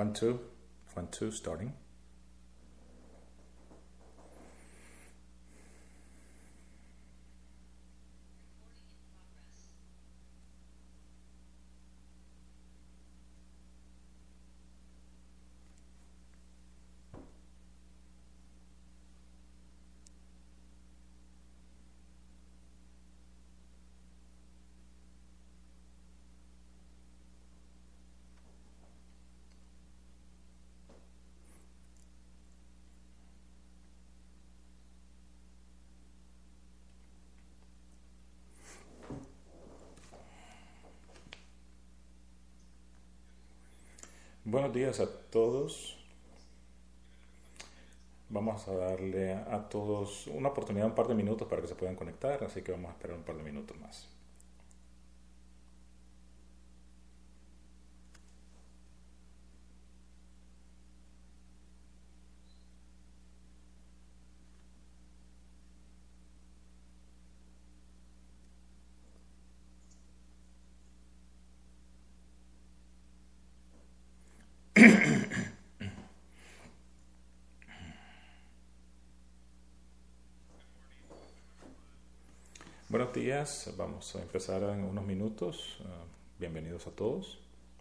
One, two, one, two, starting. Buenos días a todos. Vamos a darle a todos una oportunidad, un par de minutos para que se puedan conectar, así que vamos a esperar un par de minutos más. Buenos días, vamos a empezar en unos minutos. Bienvenidos a todos.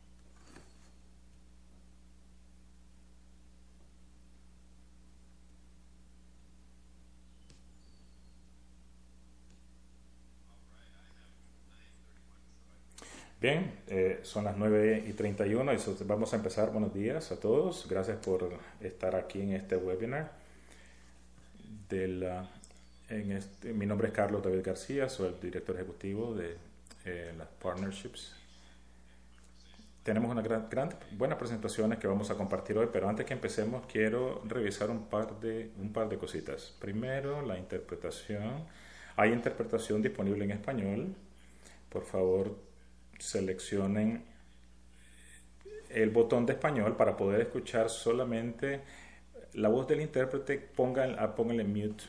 Bien, son las 9:31 y vamos a empezar. Buenos días a todos. Gracias por estar aquí en este webinar. Mi nombre es Carlos David García, soy el director ejecutivo de las Partnerships. Tenemos una buenas presentaciones que vamos a compartir hoy, pero antes que empecemos quiero revisar un par de cositas. Primero, la interpretación. Hay interpretación disponible en español. Por favor, seleccionen el botón de español para poder escuchar solamente la voz del intérprete. Pónganle mute.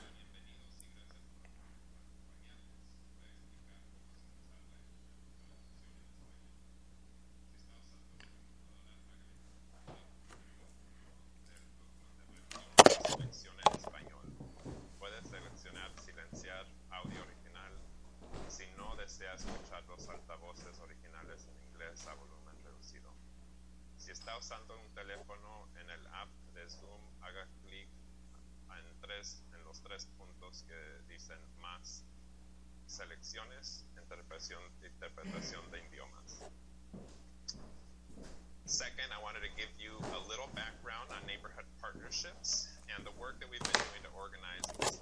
Usando un teléfono en el app de Zoom, haga clic en los tres puntos que dicen más selecciones, interpretación de idiomas. Second, I wanted to give you a little background on neighborhood partnerships and the work that we've been doing to organize this.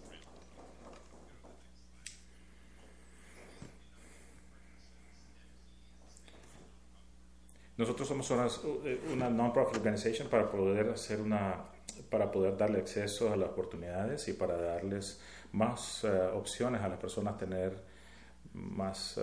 Nosotros somos una non-profit organization para poder darle acceso a las oportunidades y para darles más opciones a las personas, tener más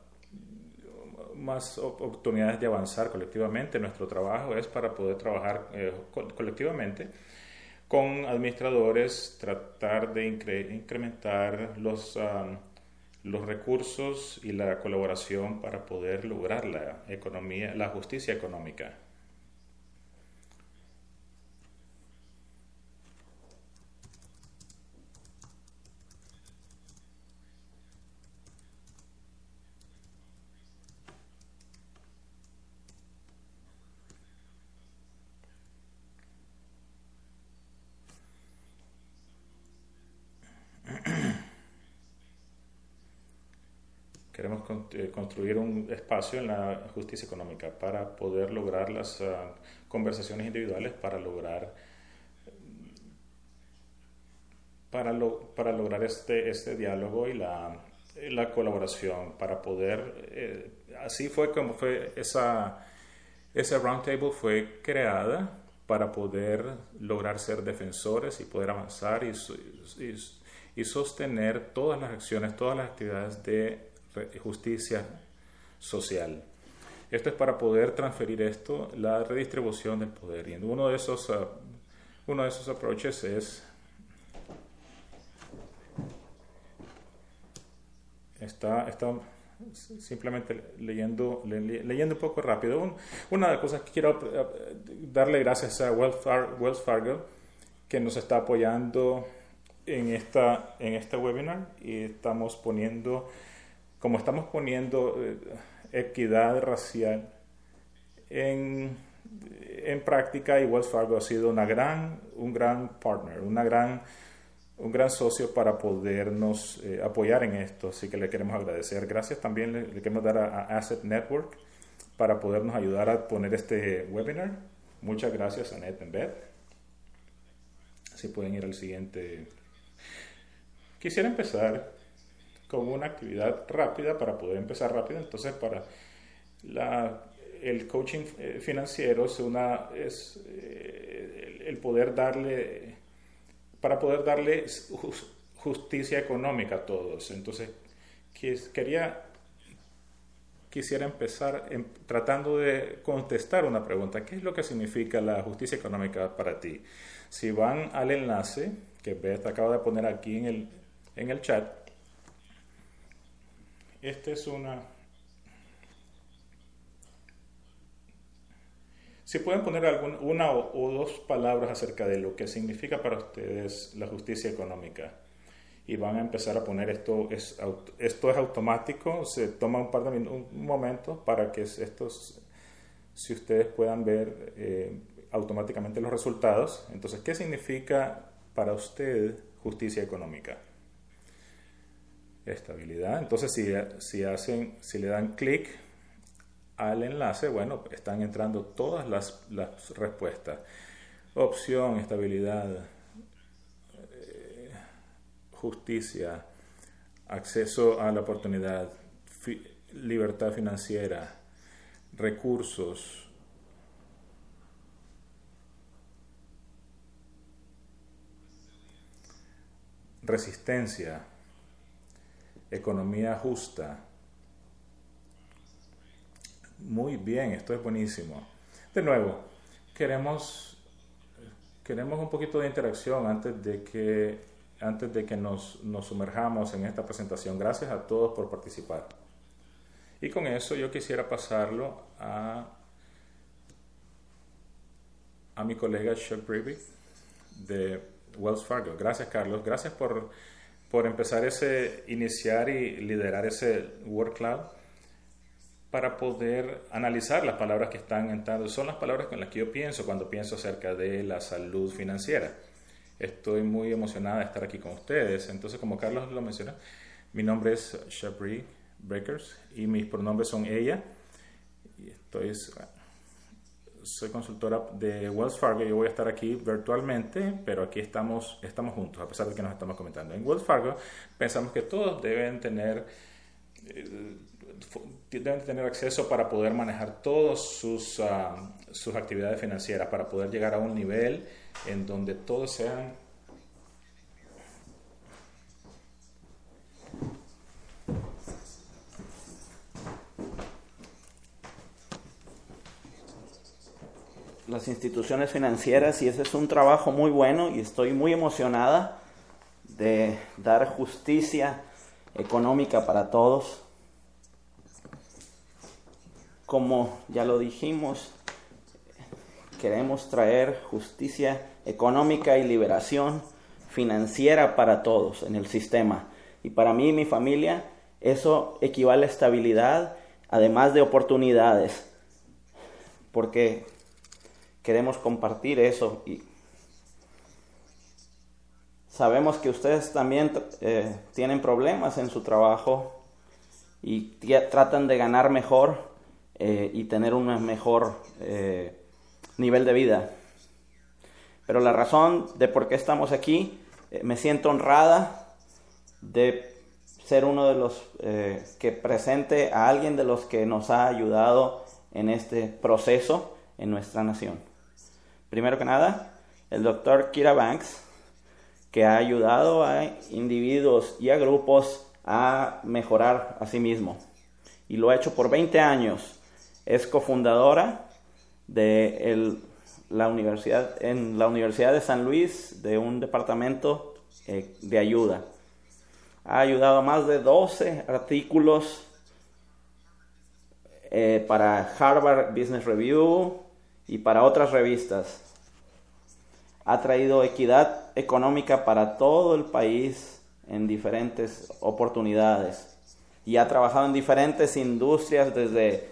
oportunidades de avanzar colectivamente. Nuestro trabajo es para poder trabajar colectivamente con administradores, tratar de incrementar los recursos y la colaboración para poder lograr la justicia económica. Queremos construir un espacio en la justicia económica para poder lograr las conversaciones individuales, para lograr este diálogo y la colaboración, para poder... así fue como fue esa roundtable fue creada para poder lograr ser defensores y poder avanzar y sostener todas las acciones, todas las actividades de justicia social. Esto es para poder transferir la redistribución del poder. Y uno de esos approaches es simplemente leyendo un poco rápido. Una de las cosas que quiero darle gracias a Wells Fargo, que nos está apoyando en este webinar, y estamos poniendo equidad racial en práctica, y Wells Fargo ha sido un gran partner, un gran socio para podernos apoyar en esto, así que le queremos agradecer. Gracias también le queremos dar a Asset Network para podernos ayudar a poner este webinar. Muchas gracias a Annette and Beth. Si pueden ir al siguiente. Quisiera empezar con una actividad rápida para poder empezar rápido. Entonces, para el coaching financiero es el poder darle, para poder darle justicia económica a todos. Entonces, quisiera empezar tratando de contestar una pregunta. ¿Qué es lo que significa la justicia económica para ti? Si van al enlace que Beth acaba de poner aquí en el chat, si pueden poner una o dos palabras acerca de lo que significa para ustedes la justicia económica, y van a empezar a poner esto es automático, se toma un momento para que si ustedes puedan ver automáticamente los resultados. Entonces, ¿qué significa para usted justicia económica? Estabilidad. Entonces, si le dan clic al enlace, bueno, están entrando todas las respuestas. Opción, estabilidad, justicia, acceso a la oportunidad, libertad financiera, recursos, resistencia, economía justa. Muy bien, esto es buenísimo. De nuevo, queremos un poquito de interacción antes de que nos sumerjamos en esta presentación. Gracias a todos por participar. Y con eso yo quisiera pasarlo a mi colega Chuck Brevy de Wells Fargo. Gracias, Carlos. Gracias por iniciar y liderar ese word cloud para poder analizar las palabras que están entrando. Son las palabras con las que yo pienso cuando pienso acerca de la salud financiera. Estoy muy emocionada de estar aquí con ustedes. Entonces, como Carlos lo menciona, mi nombre es Shabri Breakers y mis pronombres son ella. Y soy consultora de Wells Fargo. Yo voy a estar aquí virtualmente, pero aquí estamos juntos, a pesar de que nos estamos comentando. En Wells Fargo pensamos que todos deben tener acceso para poder manejar todas sus actividades financieras, para poder llegar a un nivel en donde todos sean las instituciones financieras, y ese es un trabajo muy bueno, y estoy muy emocionada de dar justicia económica para todos. Como ya lo dijimos, queremos traer justicia económica y liberación financiera para todos en el sistema. Y para mí y mi familia, eso equivale a estabilidad, además de oportunidades, porque queremos compartir eso. Y sabemos que ustedes también tienen problemas en su trabajo y tratan de ganar mejor y tener un mejor nivel de vida. Pero la razón de por qué estamos aquí, me siento honrada de ser uno de los que presente a alguien de los que nos ha ayudado en este proceso en nuestra nación. Primero que nada, el Dr. Kira Banks, que ha ayudado a individuos y a grupos a mejorar a sí mismo. Y lo ha hecho por 20 años. Es cofundadora de la Universidad de San Luis, de un departamento de ayuda. Ha ayudado a más de 12 artículos para Harvard Business Review y para otras revistas. Ha traído equidad económica para todo el país en diferentes oportunidades y ha trabajado en diferentes industrias desde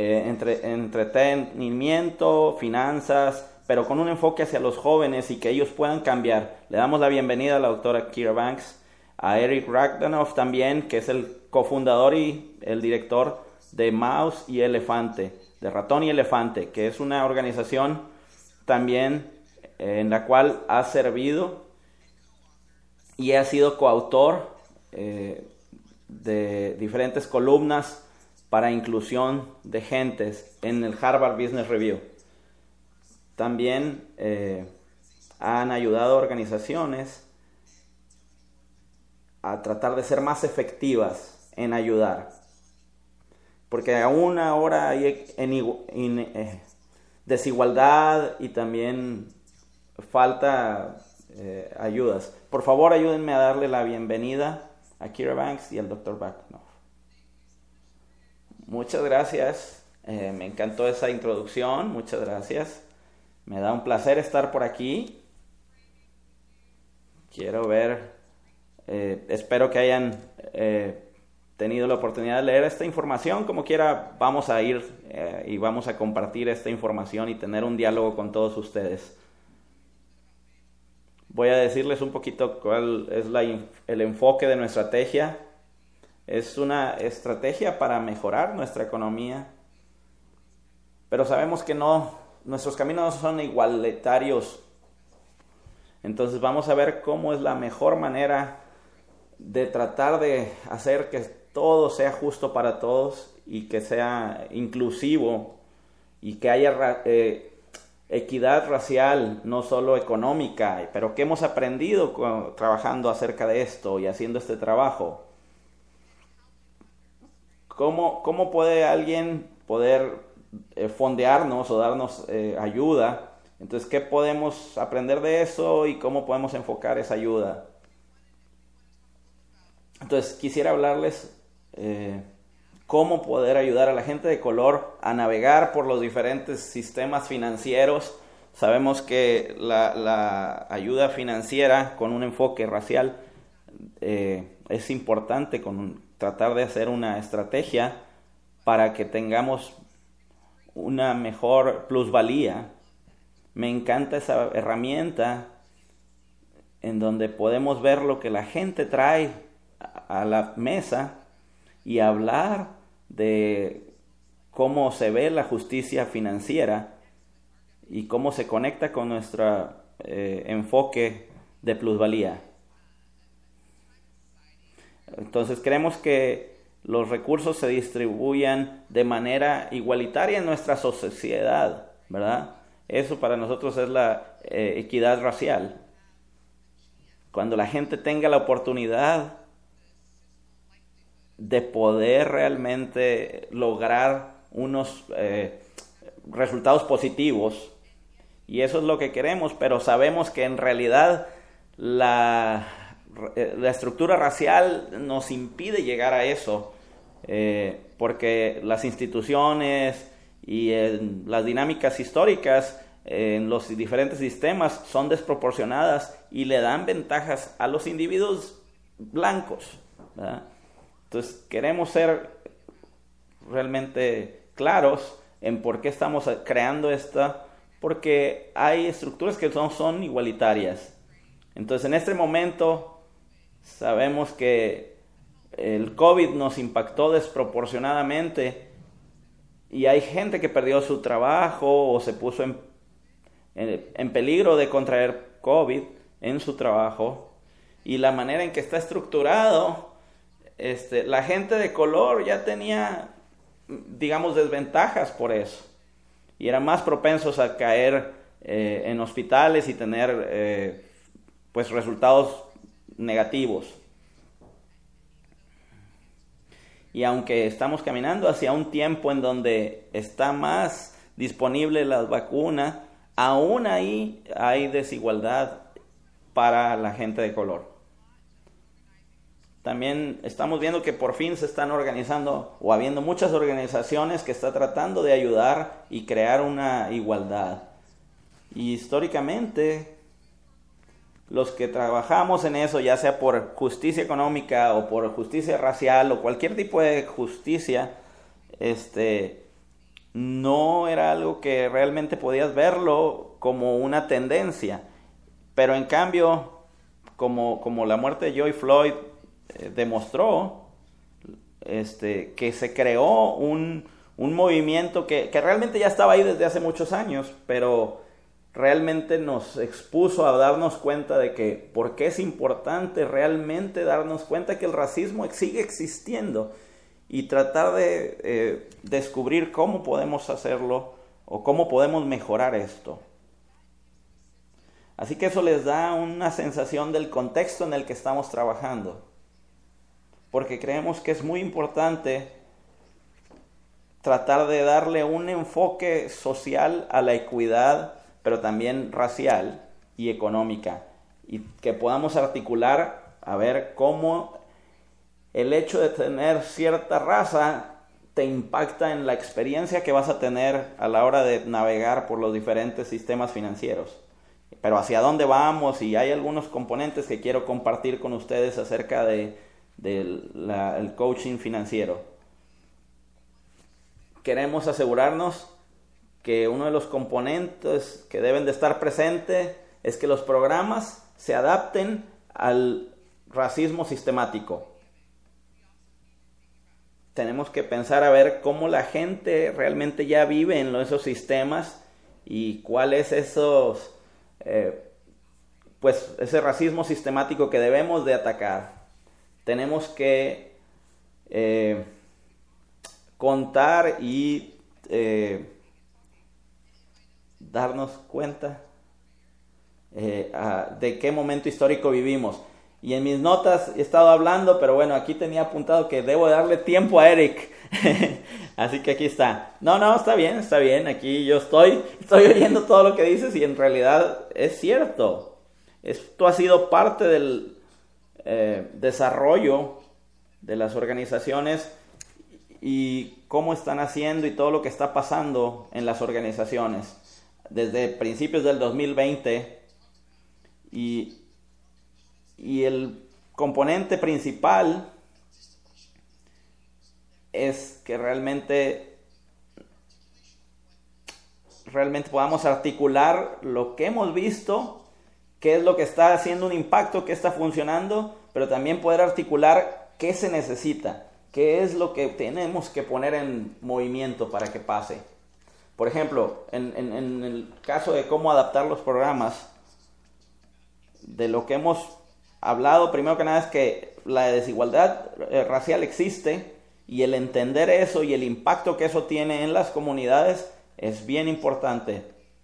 entretenimiento, finanzas, pero con un enfoque hacia los jóvenes y que ellos puedan cambiar. Le damos la bienvenida a la doctora Kira Banks, a Eric Ragdanoff también, que es el cofundador y el director de Mouse y Elefante, de Ratón y Elefante, que es una organización también en la cual ha servido y ha sido coautor de diferentes columnas para inclusión de gentes en el Harvard Business Review. También han ayudado a organizaciones a tratar de ser más efectivas en ayudar. Porque aún ahora hay desigualdad y también falta ayudas. Por favor, ayúdenme a darle la bienvenida a Kira Banks y al Dr. Ragdanoff. Muchas gracias. Me encantó esa introducción. Muchas gracias. Me da un placer estar por aquí. Quiero ver, espero que hayan tenido la oportunidad de leer esta información. Como quiera, vamos a ir y vamos a compartir esta información y tener un diálogo con todos ustedes. Voy a decirles un poquito cuál es el enfoque de nuestra estrategia. Es una estrategia para mejorar nuestra economía, pero sabemos que nuestros caminos no son igualitarios. Entonces vamos a ver cómo es la mejor manera de tratar de hacer que todo sea justo para todos y que sea inclusivo y que haya equidad racial, no solo económica, pero que hemos aprendido trabajando acerca de esto y haciendo este trabajo. ¿Cómo puede alguien poder fondearnos o darnos ayuda? Entonces, ¿qué podemos aprender de eso y cómo podemos enfocar esa ayuda? Entonces, quisiera hablarles cómo poder ayudar a la gente de color a navegar por los diferentes sistemas financieros. Sabemos que la ayuda financiera con un enfoque racial es importante, tratar de hacer una estrategia para que tengamos una mejor plusvalía. Me encanta esa herramienta en donde podemos ver lo que la gente trae a la mesa y hablar de cómo se ve la justicia financiera y cómo se conecta con nuestro enfoque de plusvalía. Entonces queremos que los recursos se distribuyan de manera igualitaria en nuestra sociedad, ¿verdad? Eso para nosotros es la equidad racial. Cuando la gente tenga la oportunidad de poder realmente lograr unos resultados positivos, y eso es lo que queremos, pero sabemos que en realidad la estructura racial nos impide llegar a eso, porque las instituciones y las dinámicas históricas en los diferentes sistemas son desproporcionadas y le dan ventajas a los individuos blancos, ¿verdad? Entonces queremos ser realmente claros en por qué estamos creando porque hay estructuras que no son igualitarias. Entonces en este momento sabemos que el COVID nos impactó desproporcionadamente y hay gente que perdió su trabajo o se puso en peligro de contraer COVID en su trabajo, y la manera en que está estructurado, la gente de color ya tenía, digamos, desventajas por eso y eran más propensos a caer en hospitales y tener pues resultados negativos. Y aunque estamos caminando hacia un tiempo en donde está más disponible la vacuna, aún ahí hay desigualdad para la gente de color. también estamos viendo que por fin se están organizando o habiendo muchas organizaciones que están tratando de ayudar y crear una igualdad. Y históricamente, los que trabajamos en eso, ya sea por justicia económica o por justicia racial o cualquier tipo de justicia, no era algo que realmente podías verlo como una tendencia. Pero en cambio, como la muerte de George Floyd demostró, que se creó un movimiento que realmente ya estaba ahí desde hace muchos años, pero realmente nos expuso a darnos cuenta de que por qué es importante realmente darnos cuenta que el racismo sigue existiendo y tratar de descubrir cómo podemos hacerlo o cómo podemos mejorar esto. Así que eso les da una sensación del contexto en el que estamos trabajando, porque creemos que es muy importante tratar de darle un enfoque social a la equidad, pero también racial y económica, y que podamos articular a ver cómo el hecho de tener cierta raza te impacta en la experiencia que vas a tener a la hora de navegar por los diferentes sistemas financieros. Pero hacia dónde vamos, y hay algunos componentes que quiero compartir con ustedes acerca del coaching financiero. Queremos asegurarnos que uno de los componentes que deben de estar presentes es que los programas se adapten al racismo sistemático. Tenemos que pensar a ver cómo la gente realmente ya vive en esos sistemas y cuál es ese racismo sistemático que debemos de atacar. Tenemos que contar y darnos cuenta de qué momento histórico vivimos. Y en mis notas he estado hablando, pero bueno, aquí tenía apuntado que debo darle tiempo a Eric. Así que aquí está. No, está bien. Aquí yo estoy oyendo todo lo que dices y en realidad es cierto. Esto ha sido parte del desarrollo de las organizaciones y cómo están haciendo y todo lo que está pasando en las organizaciones desde principios del 2020 y el componente principal es que realmente podamos articular lo que hemos visto, qué es lo que está haciendo un impacto, qué está funcionando, pero también poder articular qué se necesita, qué es lo que tenemos que poner en movimiento para que pase. Por ejemplo, en el caso de cómo adaptar los programas, de lo que hemos hablado, primero que nada, es que la desigualdad racial existe y el entender eso y el impacto que eso tiene en las comunidades es bien importante.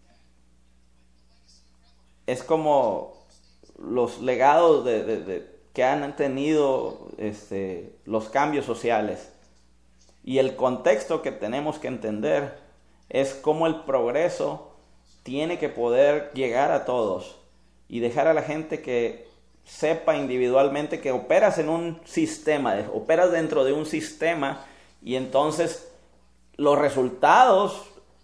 Es como los legados que han tenido los cambios sociales. Y el contexto que tenemos que entender es cómo el progreso tiene que poder llegar a todos y dejar a la gente que sepa individualmente que operas en un sistema, operas dentro de un sistema y entonces los resultados,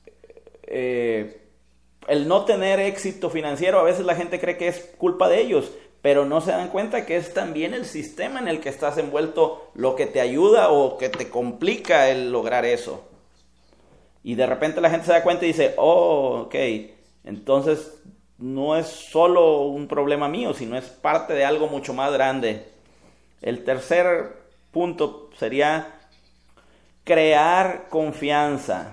el no tener éxito financiero, a veces la gente cree que es culpa de ellos, pero no se dan cuenta que es también el sistema en el que estás envuelto lo que te ayuda o que te complica el lograr eso. Y de repente la gente se da cuenta y dice, ok, entonces no es solo un problema mío, sino es parte de algo mucho más grande. El tercer punto sería crear confianza.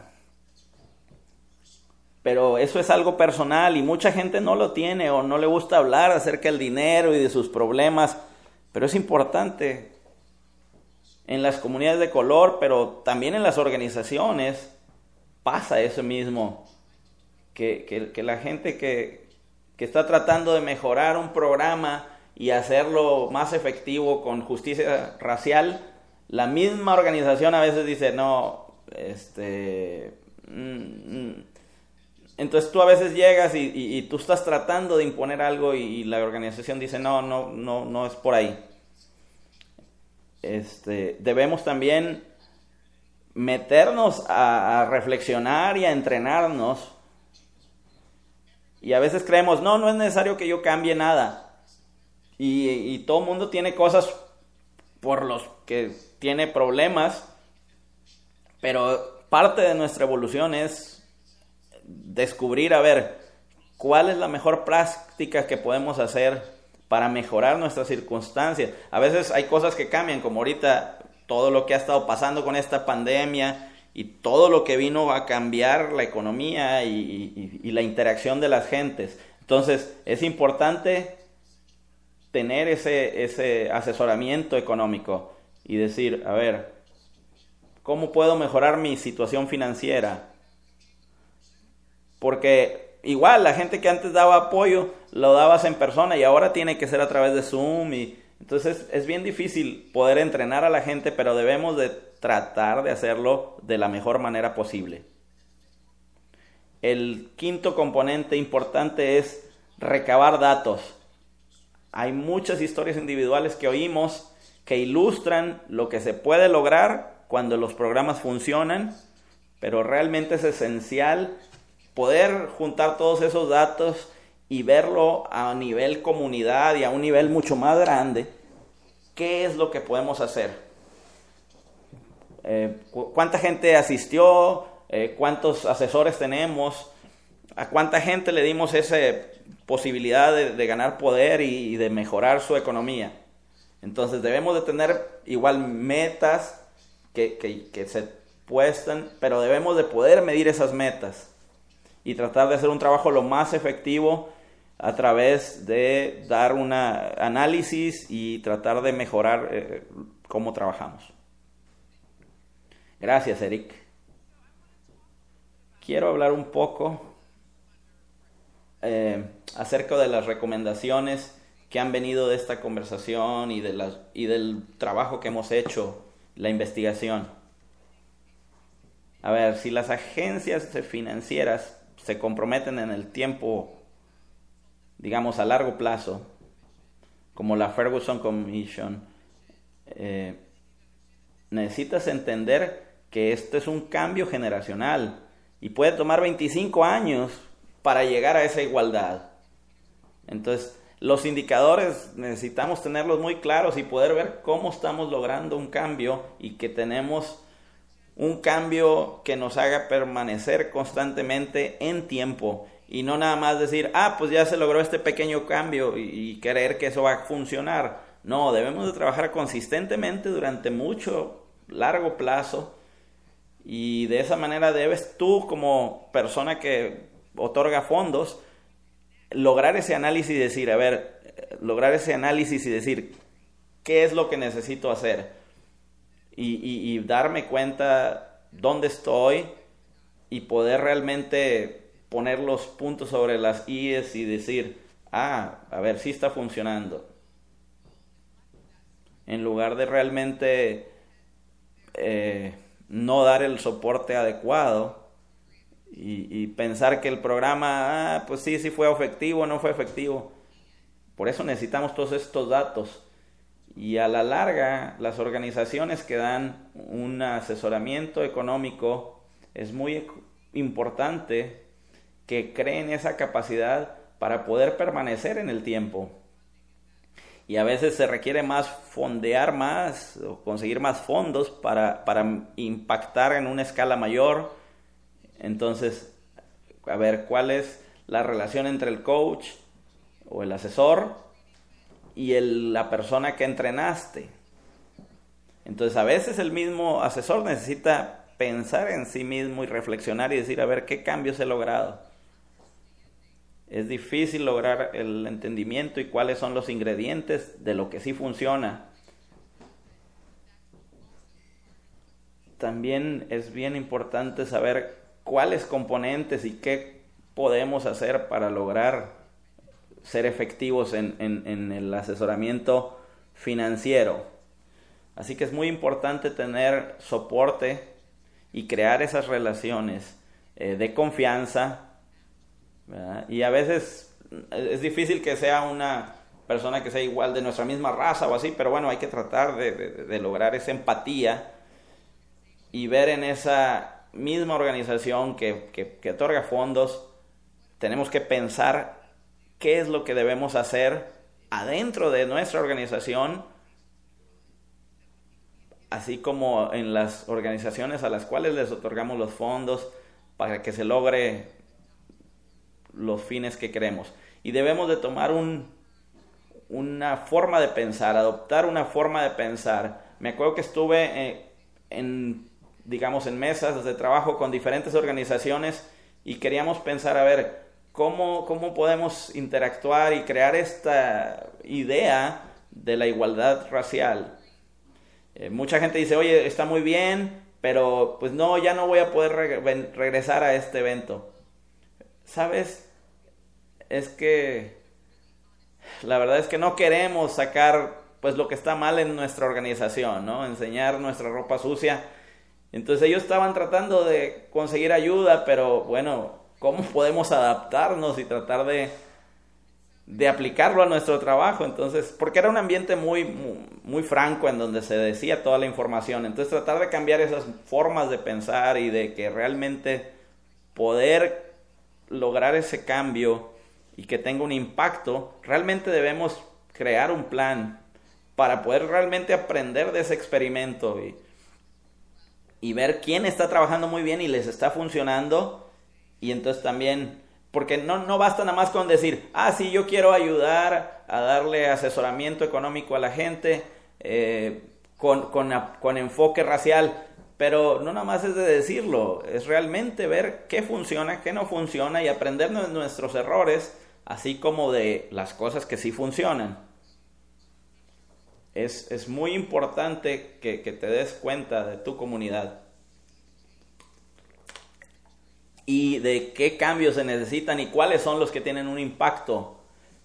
Pero eso es algo personal y mucha gente no lo tiene o no le gusta hablar acerca del dinero y de sus problemas. Pero es importante en las comunidades de color, pero también en las organizaciones pasa eso mismo. Que la gente que está tratando de mejorar un programa y hacerlo más efectivo con justicia racial, la misma organización a veces dice, no, entonces tú a veces llegas y tú estás tratando de imponer algo y la organización dice, no es por ahí. debemos también meternos a reflexionar y a entrenarnos. Y a veces creemos, no es necesario que yo cambie nada. Y todo el mundo tiene cosas por los que tiene problemas, pero parte de nuestra evolución es descubrir, a ver, cuál es la mejor práctica que podemos hacer para mejorar nuestras circunstancias. A veces hay cosas que cambian, como ahorita todo lo que ha estado pasando con esta pandemia y todo lo que vino a cambiar la economía y la interacción de las gentes. Entonces es importante tener ese asesoramiento económico y decir, a ver, ¿cómo puedo mejorar mi situación financiera? Porque igual la gente que antes daba apoyo lo dabas en persona y ahora tiene que ser a través de Zoom, y entonces es bien difícil poder entrenar a la gente, pero debemos de tratar de hacerlo de la mejor manera posible. El quinto componente importante es recabar datos. Hay muchas historias individuales que oímos que ilustran lo que se puede lograr cuando los programas funcionan, pero realmente es esencial poder juntar todos esos datos y verlo a nivel comunidad y a un nivel mucho más grande. ¿Qué es lo que podemos hacer? ¿Cuánta gente asistió? ¿Cuántos asesores tenemos? ¿A cuánta gente le dimos esa posibilidad de ganar poder y de mejorar su economía? Entonces debemos de tener igual metas que se puestan, pero debemos de poder medir esas metas y tratar de hacer un trabajo lo más efectivo a través de dar un análisis y tratar de mejorar cómo trabajamos. Gracias, Eric. Quiero hablar un poco acerca de las recomendaciones que han venido de esta conversación y del trabajo que hemos hecho, la investigación. A ver, si las agencias financieras se comprometen en el tiempo, digamos a largo plazo, como la Ferguson Commission, necesitas entender que este es un cambio generacional y puede tomar 25 años para llegar a esa igualdad. Entonces, los indicadores necesitamos tenerlos muy claros y poder ver cómo estamos logrando un cambio y que tenemos un cambio que nos haga permanecer constantemente en tiempo y no nada más decir, pues ya se logró este pequeño cambio y creer que eso va a funcionar. No, debemos de trabajar consistentemente durante mucho largo plazo, y de esa manera debes tú, como persona que otorga fondos, lograr ese análisis y decir, ¿qué es lo que necesito hacer? Y darme cuenta dónde estoy y poder realmente poner los puntos sobre las íes y decir, sí está funcionando. En lugar de realmente no dar el soporte adecuado y pensar que el programa, pues sí fue efectivo o no fue efectivo. Por eso necesitamos todos estos datos. Y a la larga, las organizaciones que dan un asesoramiento económico, es muy importante que creen esa capacidad para poder permanecer en el tiempo. Y a veces se requiere fondear más o conseguir más fondos para impactar en una escala mayor. Entonces, a ver, ¿cuál es la relación entre el coach o el asesor y la persona que entrenaste? Entonces, a veces el mismo asesor necesita pensar en sí mismo y reflexionar y decir, ¿qué cambios he logrado? Es difícil lograr el entendimiento y cuáles son los ingredientes de lo que sí funciona. También es bien importante saber cuáles componentes y qué podemos hacer para lograr ser efectivos en el asesoramiento financiero. Así que es muy importante tener soporte y crear esas relaciones de confianza, ¿verdad? Y a veces es difícil que sea persona que sea igual de nuestra misma raza o así, pero bueno, hay que tratar de lograr esa empatía y ver en esa misma organización que otorga fondos, tenemos que pensar qué es lo que debemos hacer adentro de nuestra organización, así como en las organizaciones a las cuales les otorgamos los fondos para que se logre los fines que queremos. Y debemos de tomar una forma de pensar, adoptar una forma de pensar. Me acuerdo que estuve en mesas de trabajo con diferentes organizaciones y queríamos pensar, a ver, ¿cómo podemos interactuar y crear esta idea de la igualdad racial? Mucha gente dice, oye, está muy bien, pero pues no, ya no voy a poder regresar a este evento. ¿Sabes? Es que la verdad es que no queremos sacar pues lo que está mal en nuestra organización, ¿no? Enseñar nuestra ropa sucia. Entonces ellos estaban tratando de conseguir ayuda, pero bueno, ¿cómo podemos adaptarnos y tratar de aplicarlo a nuestro trabajo? Entonces, porque era un ambiente muy franco en donde se decía toda la información. Entonces, tratar de cambiar esas formas de pensar y de que realmente poder lograr ese cambio y que tenga un impacto, realmente debemos crear un plan para poder realmente aprender de ese experimento y ver quién está trabajando muy bien y les está funcionando. Y entonces también, porque no basta nada más con decir, sí, yo quiero ayudar a darle asesoramiento económico a la gente con enfoque racial, pero no nada más es de decirlo, es realmente ver qué funciona, qué no funciona y aprender de nuestros errores, así como de las cosas que sí funcionan. Es muy importante que te des cuenta de tu comunidad y de qué cambios se necesitan y cuáles son los que tienen un impacto.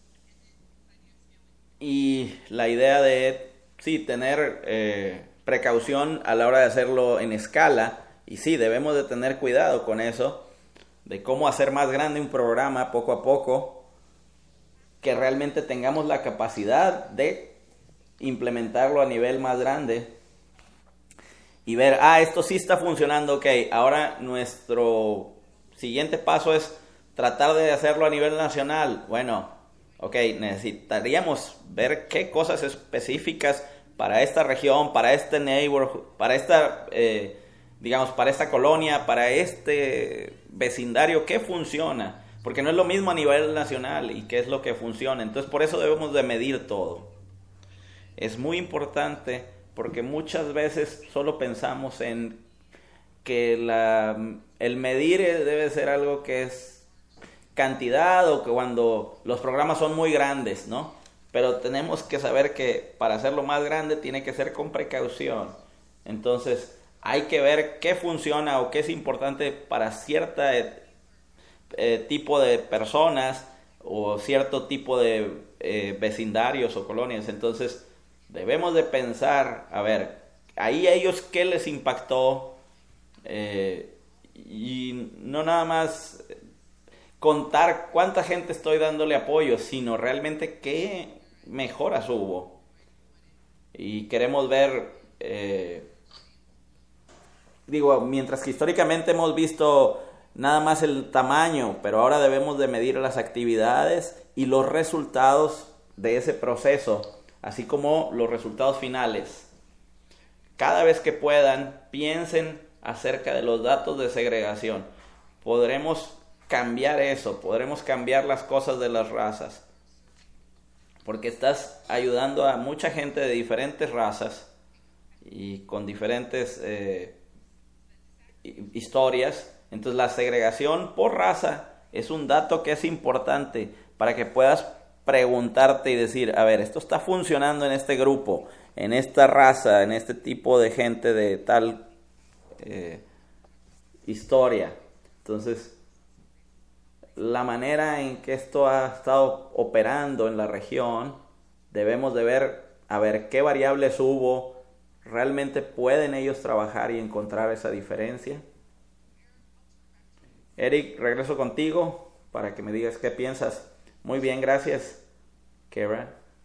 Y la idea de, sí, tener precaución a la hora de hacerlo en escala. Y sí, debemos de tener cuidado con eso, de cómo hacer más grande un programa poco a poco, que realmente tengamos la capacidad de implementarlo a nivel más grande y ver, esto sí está funcionando, ok, ahora nuestro siguiente paso es tratar de hacerlo a nivel nacional. Bueno, ok, necesitaríamos ver qué cosas específicas para esta región, para este neighborhood, para esta, para esta colonia, para este vecindario, qué funciona, porque no es lo mismo a nivel nacional y qué es lo que funciona. Entonces, por eso debemos de medir todo. Es muy importante porque muchas veces solo pensamos en que el medir debe ser algo que es cantidad o que cuando los programas son muy grandes, ¿no? Pero tenemos que saber que para hacerlo más grande tiene que ser con precaución. Entonces hay que ver qué funciona o qué es importante para cierto tipo de personas o cierto tipo de vecindarios o colonias. Entonces debemos de pensar, a ver, ahí a ellos qué les impactó, y no nada más contar cuánta gente estoy dándole apoyo, sino realmente qué mejoras hubo. Y queremos ver, mientras que históricamente hemos visto nada más el tamaño, pero ahora debemos de medir las actividades y los resultados de ese proceso, así como los resultados finales. Cada vez que puedan, piensen acerca de los datos de segregación. Podremos cambiar eso, podremos cambiar las cosas de las razas, porque estás ayudando a mucha gente de diferentes razas y con diferentes historias. Entonces la segregación por raza es un dato que es importante para que puedas preguntarte y decir, a ver, esto está funcionando en este grupo, en esta raza, en este tipo de gente de tal historia. Entonces, la manera en que esto ha estado operando en la región, debemos de ver, a ver, qué variables hubo, realmente pueden ellos trabajar y encontrar esa diferencia. Eric, regreso contigo para que me digas qué piensas. Muy bien, gracias, Kara.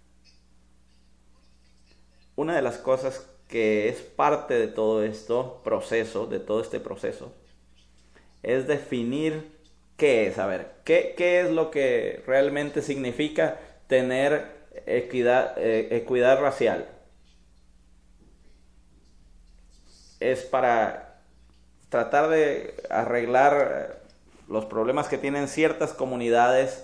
una de las cosas que es parte de todo esto proceso, de todo este proceso, es definir qué es. A ver, ¿qué es lo que realmente significa tener equidad racial? Es para tratar de arreglar los problemas que tienen ciertas comunidades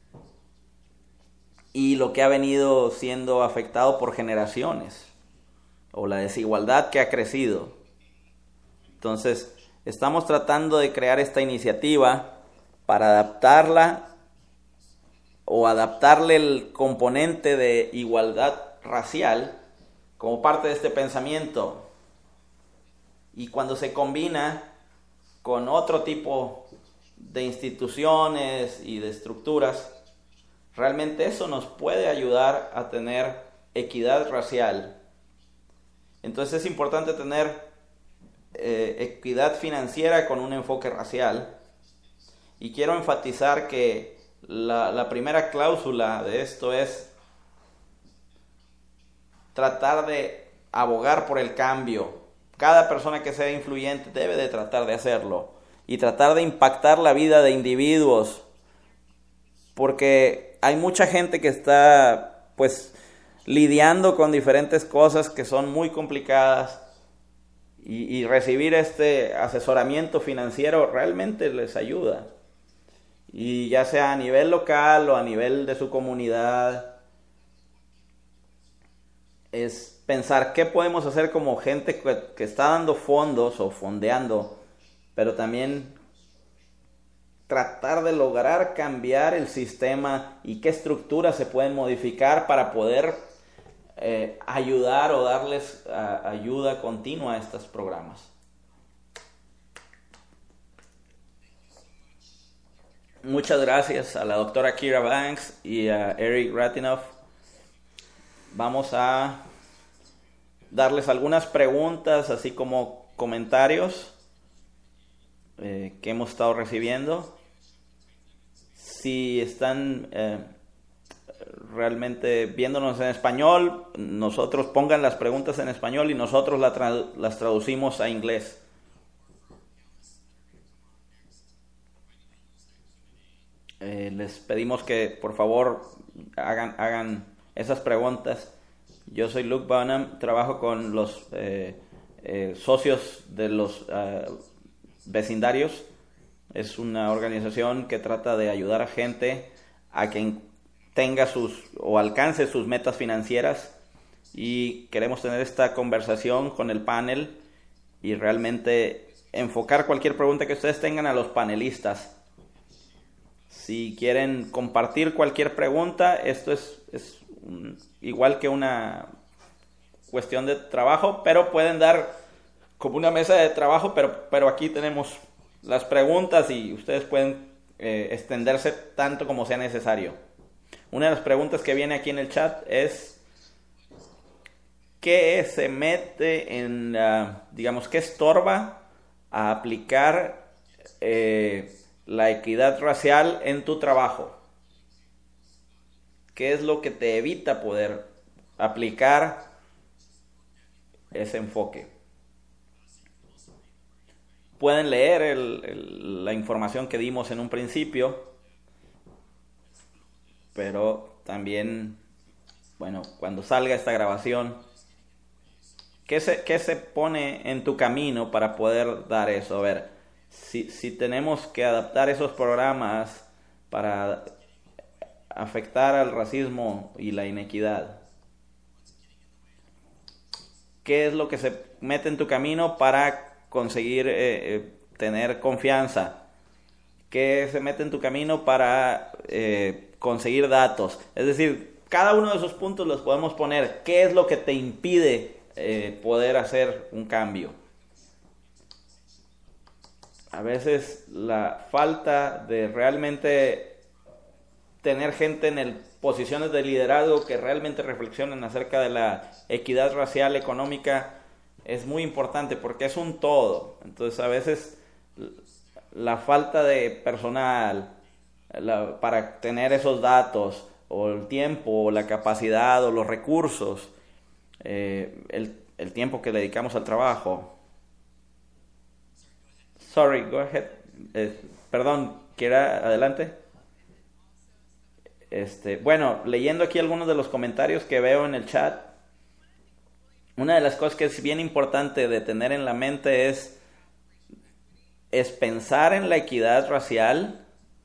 y lo que ha venido siendo afectado por generaciones, o la desigualdad que ha crecido. Entonces, estamos tratando de crear esta iniciativa para adaptarla o adaptarle el componente de igualdad racial como parte de este pensamiento. Y cuando se combina con otro tipo de instituciones y de estructuras, realmente eso nos puede ayudar a tener equidad racial. Entonces es importante tener equidad financiera con un enfoque racial. Y quiero enfatizar que la primera cláusula de esto es tratar de abogar por el cambio. Cada persona que sea influyente debe de tratar de hacerlo y tratar de impactar la vida de individuos, porque hay mucha gente que está pues lidiando con diferentes cosas que son muy complicadas, y recibir este asesoramiento financiero realmente les ayuda, y ya sea a nivel local o a nivel de su comunidad, es pensar qué podemos hacer como gente que está dando fondos o fondeando, pero también tratar de lograr cambiar el sistema y qué estructuras se pueden modificar para poder ayudar o darles ayuda continua a estos programas. Muchas gracias a la doctora Kira Banks y a Eric Ratinoff. Vamos a darles algunas preguntas, así como comentarios que hemos estado recibiendo. Si están realmente viéndonos en español, nosotros pongan las preguntas en español y nosotros las traducimos a inglés. Les pedimos que por favor hagan esas preguntas. Yo soy Luke Bonham, trabajo con los socios de los vecindarios. Es una organización que trata de ayudar a gente a que tenga o alcance sus metas financieras, y queremos tener esta conversación con el panel y realmente enfocar cualquier pregunta que ustedes tengan a los panelistas. Si quieren compartir cualquier pregunta, esto es igual que una cuestión de trabajo, pero pueden dar como una mesa de trabajo, pero aquí tenemos las preguntas y ustedes pueden extenderse tanto como sea necesario. Una de las preguntas que viene aquí en el chat es: ¿qué se mete en, digamos, qué estorba a aplicar la equidad racial en tu trabajo? ¿Qué es lo que te evita poder aplicar ese enfoque? Pueden leer la información que dimos en un principio, pero también, bueno, cuando salga esta grabación, ¿qué se pone en tu camino para poder dar eso? A ver, si tenemos que adaptar esos programas para afectar al racismo y la inequidad, ¿qué es lo que se mete en tu camino para conseguir tener confianza? ¿Qué se mete en tu camino para conseguir datos? Es decir, cada uno de esos puntos los podemos poner. ¿Qué es lo que te impide poder hacer un cambio? A veces la falta de realmente tener gente en posiciones de liderazgo que realmente reflexionen acerca de la equidad racial económica es muy importante, porque es un todo. Entonces a veces la falta de personal para tener esos datos, o el tiempo, o la capacidad, o los recursos, el tiempo que dedicamos al trabajo. Sorry, go ahead. Perdón, ¿quiera adelante? Bueno, leyendo aquí algunos de los comentarios que veo en el chat, una de las cosas que es bien importante de tener en la mente es pensar en la equidad racial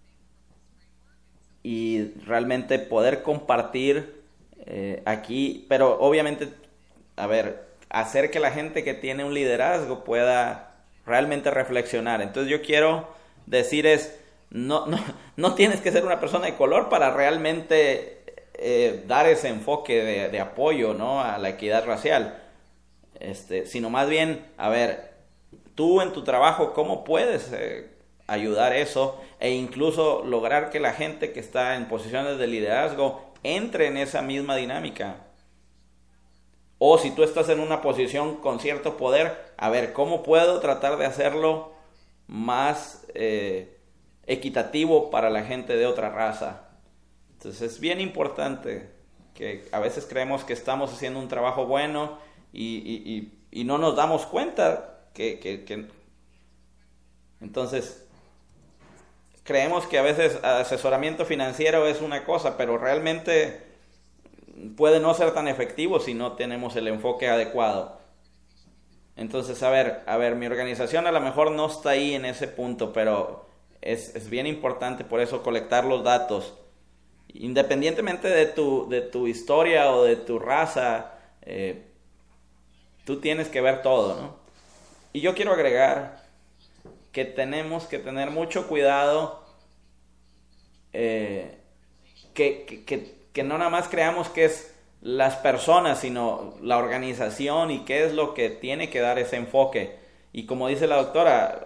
y realmente poder compartir aquí, pero obviamente, hacer que la gente que tiene un liderazgo pueda realmente reflexionar. Entonces yo quiero decir no tienes que ser una persona de color para realmente dar ese enfoque de apoyo, ¿no?, a la equidad racial, sino más bien, tú en tu trabajo, ¿cómo puedes ayudar eso e incluso lograr que la gente que está en posiciones de liderazgo entre en esa misma dinámica? O si tú estás en una posición con cierto poder, ¿cómo puedo tratar de hacerlo más equitativo para la gente de otra raza? Entonces es bien importante, que a veces creemos que estamos haciendo un trabajo bueno y no nos damos cuenta que entonces creemos que a veces asesoramiento financiero es una cosa, pero realmente puede no ser tan efectivo si no tenemos el enfoque adecuado. Entonces, mi organización a lo mejor no está ahí en ese punto, pero es bien importante por eso colectar los datos. Independientemente de tu historia o de tu raza, tú tienes que ver todo, ¿no? Y yo quiero agregar que tenemos que tener mucho cuidado, que no nada más creamos que es las personas, sino la organización y qué es lo que tiene que dar ese enfoque. Y como dice la doctora,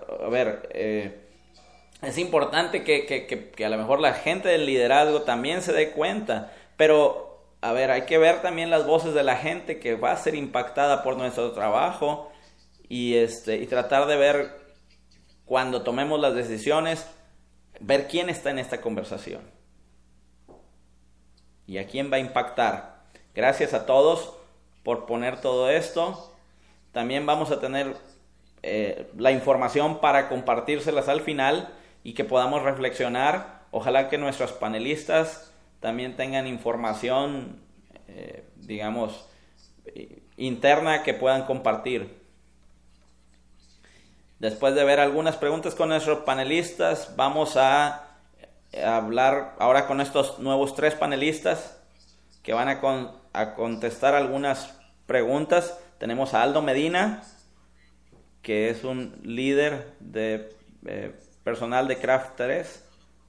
es importante que a lo mejor la gente del liderazgo también se dé cuenta, pero hay que ver también las voces de la gente que va a ser impactada por nuestro trabajo y tratar de ver, cuando tomemos las decisiones, ver quién está en esta conversación y a quién va a impactar. Gracias a todos por poner todo esto. También vamos a tener la información para compartírselas al final y que podamos reflexionar. Ojalá que nuestros panelistas también tengan información, interna que puedan compartir. Después de ver algunas preguntas con nuestros panelistas, vamos a hablar ahora con estos nuevos 3 panelistas que van a contestar algunas preguntas. Tenemos a Aldo Medina, que es un líder de personal de Craft 3,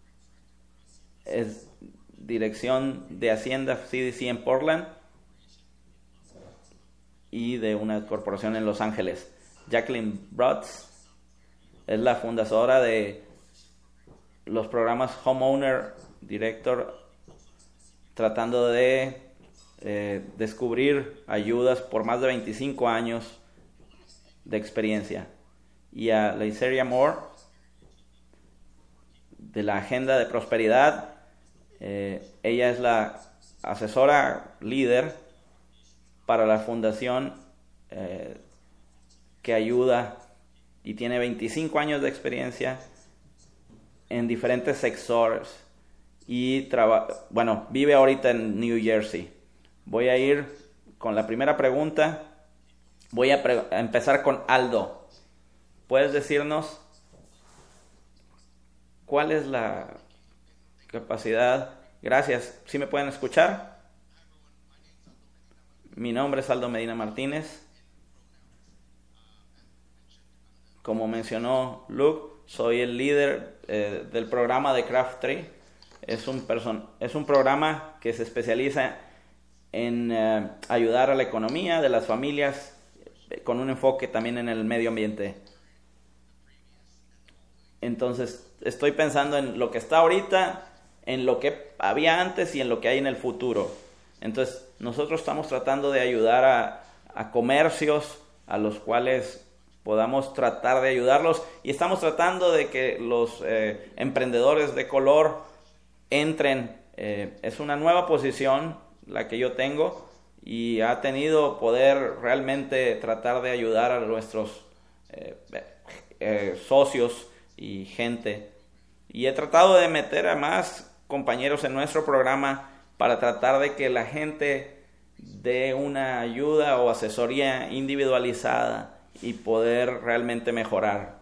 es dirección de Hacienda CDC en Portland y de una corporación en Los Ángeles. Jacqueline Brotz es la fundadora de los programas Homeowner Director, tratando de descubrir ayudas por más de 25 años de experiencia. Y a Leiseria Moore, de la Agenda de Prosperidad. Ella es la asesora líder para la fundación que ayuda y tiene 25 años de experiencia en diferentes sectores y vive ahorita en New Jersey. Voy a ir con la primera pregunta. Voy a empezar con Aldo. ¿Puedes decirnos cuál es la capacidad? Gracias. ¿Sí me pueden escuchar? Mi nombre es Aldo Medina Martínez. Como mencionó Luke, soy el líder del programa de Craft 3. Es un programa que se especializa en ayudar a la economía de las familias con un enfoque también en el medio ambiente. Entonces, estoy pensando en lo que está ahorita, en lo que había antes y en lo que hay en el futuro. Entonces, nosotros estamos tratando de ayudar a comercios a los cuales podamos tratar de ayudarlos, y estamos tratando de que los emprendedores de color entren. Es una nueva posición la que yo tengo, y ha tenido poder realmente tratar de ayudar a nuestros socios y gente. Y he tratado de meter a más compañeros en nuestro programa para tratar de que la gente dé una ayuda o asesoría individualizada y poder realmente mejorar.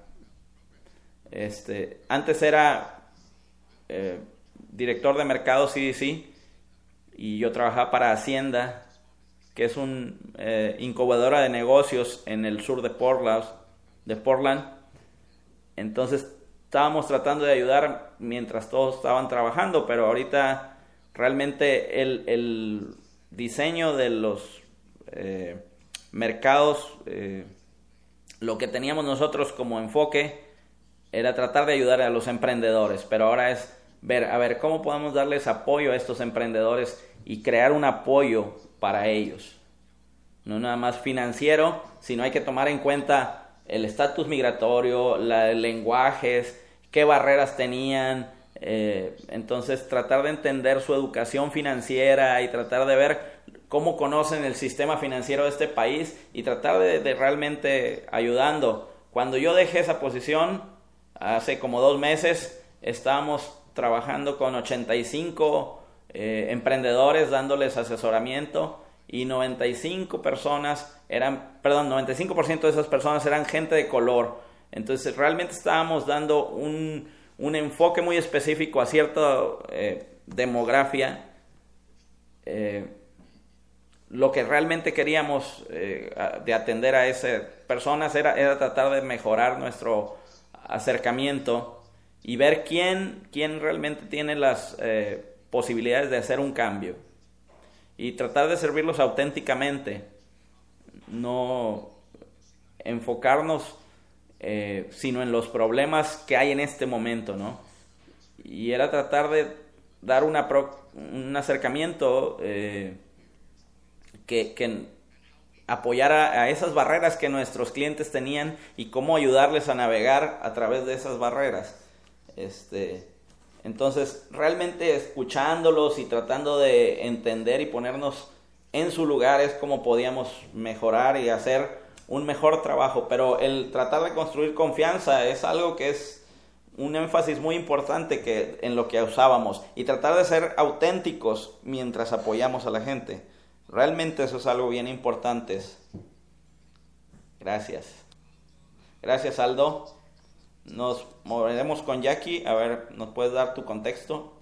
Antes era director de mercado CDC y yo trabajaba para Hacienda, que es una incubadora de negocios en el sur de Portland. Entonces estábamos tratando de ayudar mientras todos estaban trabajando, pero ahorita realmente el diseño de los mercados, lo que teníamos nosotros como enfoque era tratar de ayudar a los emprendedores, pero ahora es ver cómo podemos darles apoyo a estos emprendedores y crear un apoyo para ellos. No nada más financiero, sino hay que tomar en cuenta el estatus migratorio, lenguajes, qué barreras tenían. Entonces tratar de entender su educación financiera y tratar de ver cómo conocen el sistema financiero de este país y tratar de realmente ayudando. Cuando yo dejé esa posición, hace como 2 meses, estábamos trabajando con 85 emprendedores dándoles asesoramiento y 95% de esas personas eran gente de color. Entonces realmente estábamos dando un enfoque muy específico a cierta demografía. Lo que realmente queríamos de atender a esas personas era tratar de mejorar nuestro acercamiento y ver quién realmente tiene las posibilidades de hacer un cambio y tratar de servirlos auténticamente, no enfocarnos sino en los problemas que hay en este momento, ¿no? Y era tratar de dar un acercamiento que apoyara a esas barreras que nuestros clientes tenían y cómo ayudarles a navegar a través de esas barreras. Entonces, realmente escuchándolos y tratando de entender y ponernos en su lugar es como podíamos mejorar y hacer un mejor trabajo. Pero el tratar de construir confianza es algo que es un énfasis muy importante en lo que usábamos, y tratar de ser auténticos mientras apoyamos a la gente. Realmente eso es algo bien importante. Gracias. Gracias, Aldo. Nos moveremos con Jackie. A ver, ¿nos puedes dar tu contexto?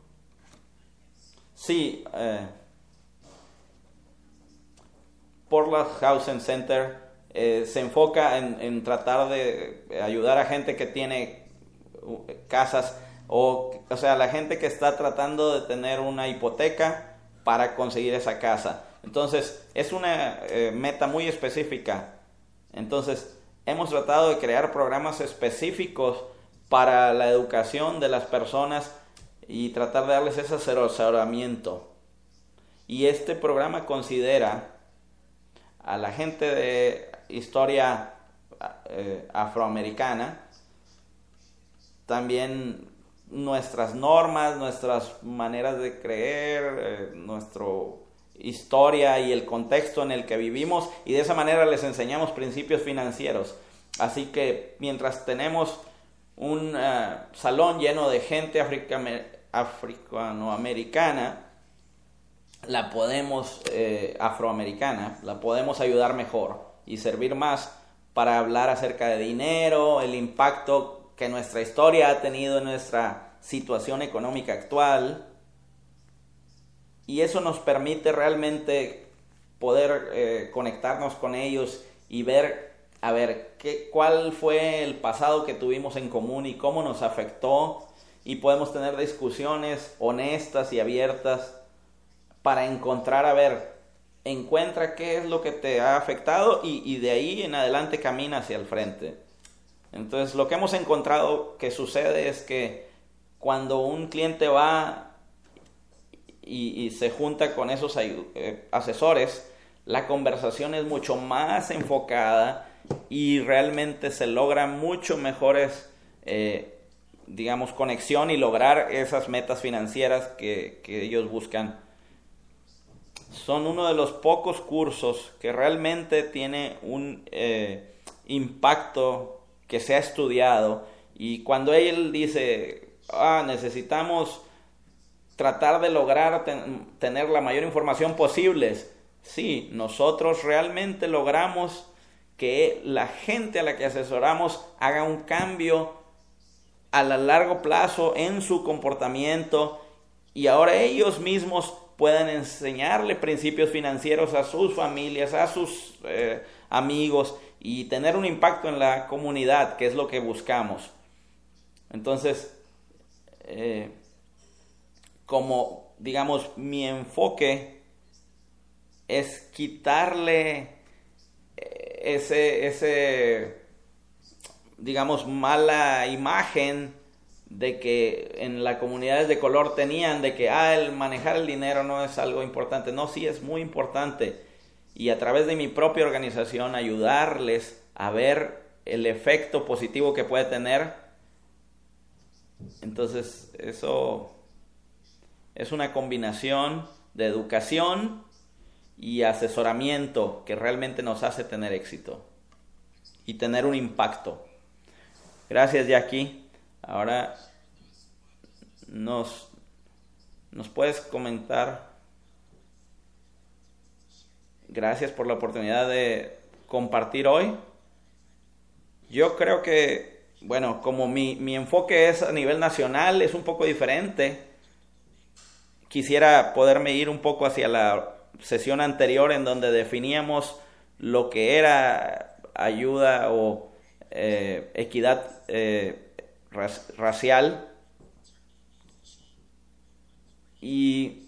Sí. Portland Housing Center se enfoca en tratar de ayudar a gente que tiene casas, o sea, la gente que está tratando de tener una hipoteca para conseguir esa casa. Entonces, es una meta muy específica. Entonces, hemos tratado de crear programas específicos para la educación de las personas y tratar de darles ese asesoramiento. Y este programa considera a la gente de historia afroamericana, también nuestras normas, nuestras maneras de creer, nuestra historia y el contexto en el que vivimos, y de esa manera les enseñamos principios financieros. Así que mientras tenemos un salón lleno de gente africanoamericana, afroamericana, la podemos ayudar mejor y servir más para hablar acerca de dinero, el impacto que nuestra historia ha tenido en nuestra situación económica actual, y eso nos permite realmente poder conectarnos con ellos y ver cuál fue el pasado que tuvimos en común y cómo nos afectó, y podemos tener discusiones honestas y abiertas para encuentra qué es lo que te ha afectado y de ahí en adelante camina hacia el frente. Entonces, lo que hemos encontrado que sucede es que cuando un cliente va y se junta con esos asesores, la conversación es mucho más enfocada y realmente se logran mucho mejores, conexión y lograr esas metas financieras que ellos buscan. son uno de los pocos cursos que realmente tiene un impacto que se ha estudiado. Y cuando él dice, necesitamos tratar de lograr tener la mayor información posible, sí, nosotros realmente logramos que la gente a la que asesoramos haga un cambio a largo plazo en su comportamiento, y ahora ellos mismos puedan enseñarle principios financieros a sus familias, a sus amigos, y tener un impacto en la comunidad, que es lo que buscamos. Entonces, como digamos, mi enfoque es quitarle ese digamos, mala imagen de que en las comunidades de color tenían, de que el manejar el dinero no es algo importante. No, sí es muy importante, y a través de mi propia organización ayudarles a ver el efecto positivo que puede tener. Entonces eso es una combinación de educación y asesoramiento que realmente nos hace tener éxito y tener un impacto. Gracias, Jackie. Ahora nos puedes comentar. Gracias por la oportunidad de compartir hoy. Yo creo que, bueno, como mi enfoque es a nivel nacional, es un poco diferente. Quisiera poderme ir un poco hacia la sesión anterior, en donde definíamos lo que era ayuda o equidad racial, y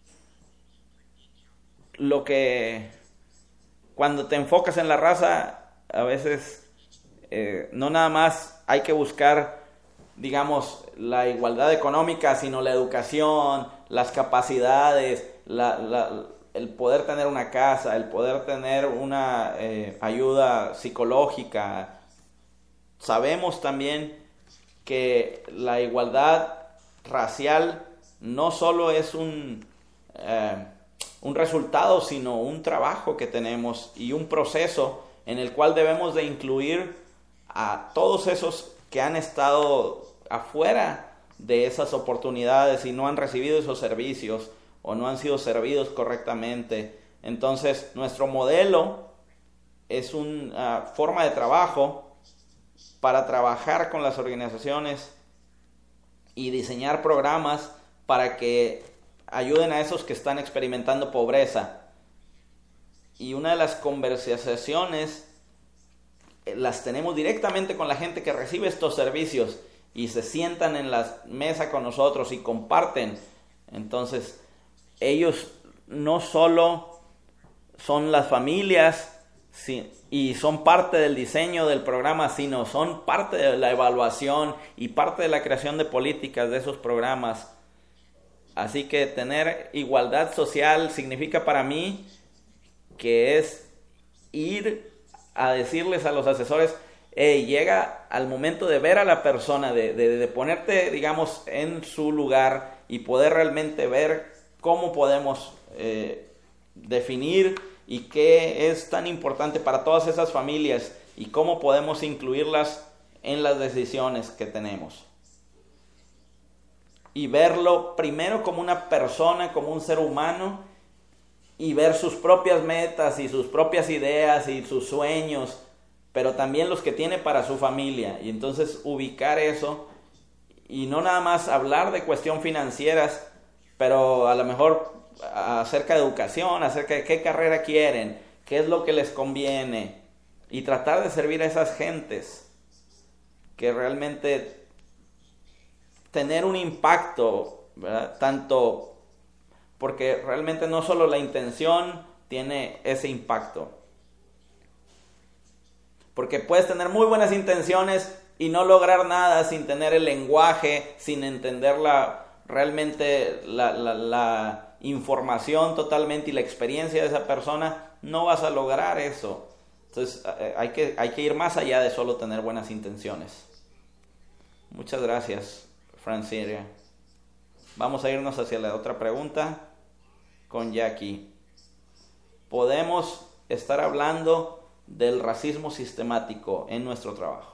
lo que cuando te enfocas en la raza, a veces no nada más hay que buscar, digamos, la igualdad económica, sino la educación, las capacidades, el poder tener una casa, el poder tener una ayuda psicológica. Sabemos también que la igualdad racial no solo es un resultado, sino un trabajo que tenemos y un proceso en el cual debemos de incluir a todos esos que han estado afuera de esas oportunidades y no han recibido esos servicios o no han sido servidos correctamente. Entonces, nuestro modelo es una forma de trabajo para trabajar con las organizaciones y diseñar programas para que ayuden a esos que están experimentando pobreza. Y una de las conversaciones las tenemos directamente con la gente que recibe estos servicios y se sientan en la mesa con nosotros y comparten. Entonces, ellos no solo son las familias y son parte del diseño del programa, sino son parte de la evaluación y parte de la creación de políticas de esos programas. Así que tener igualdad social significa para mí que es ir a decirles a los asesores, llega al momento de ver a la persona, de ponerte, digamos, en su lugar y poder realmente ver cómo podemos definir y qué es tan importante para todas esas familias y cómo podemos incluirlas en las decisiones que tenemos. Y verlo primero como una persona, como un ser humano, y ver sus propias metas y sus propias ideas y sus sueños, pero también los que tiene para su familia. Y entonces ubicar eso y no nada más hablar de cuestión financieras, pero a lo mejor acerca de educación, acerca de qué carrera quieren, qué es lo que les conviene, y tratar de servir a esas gentes que realmente tener un impacto, ¿verdad? Tanto porque realmente no solo la intención tiene ese impacto. Porque puedes tener muy buenas intenciones y no lograr nada sin tener el lenguaje, sin entender realmente la información totalmente y la experiencia de esa persona. No vas a lograr eso. Entonces hay que ir más allá de solo tener buenas intenciones. Muchas gracias, Franciria. Vamos a irnos hacia la otra pregunta con Jackie. podemos estar hablando del racismo sistemático en nuestro trabajo?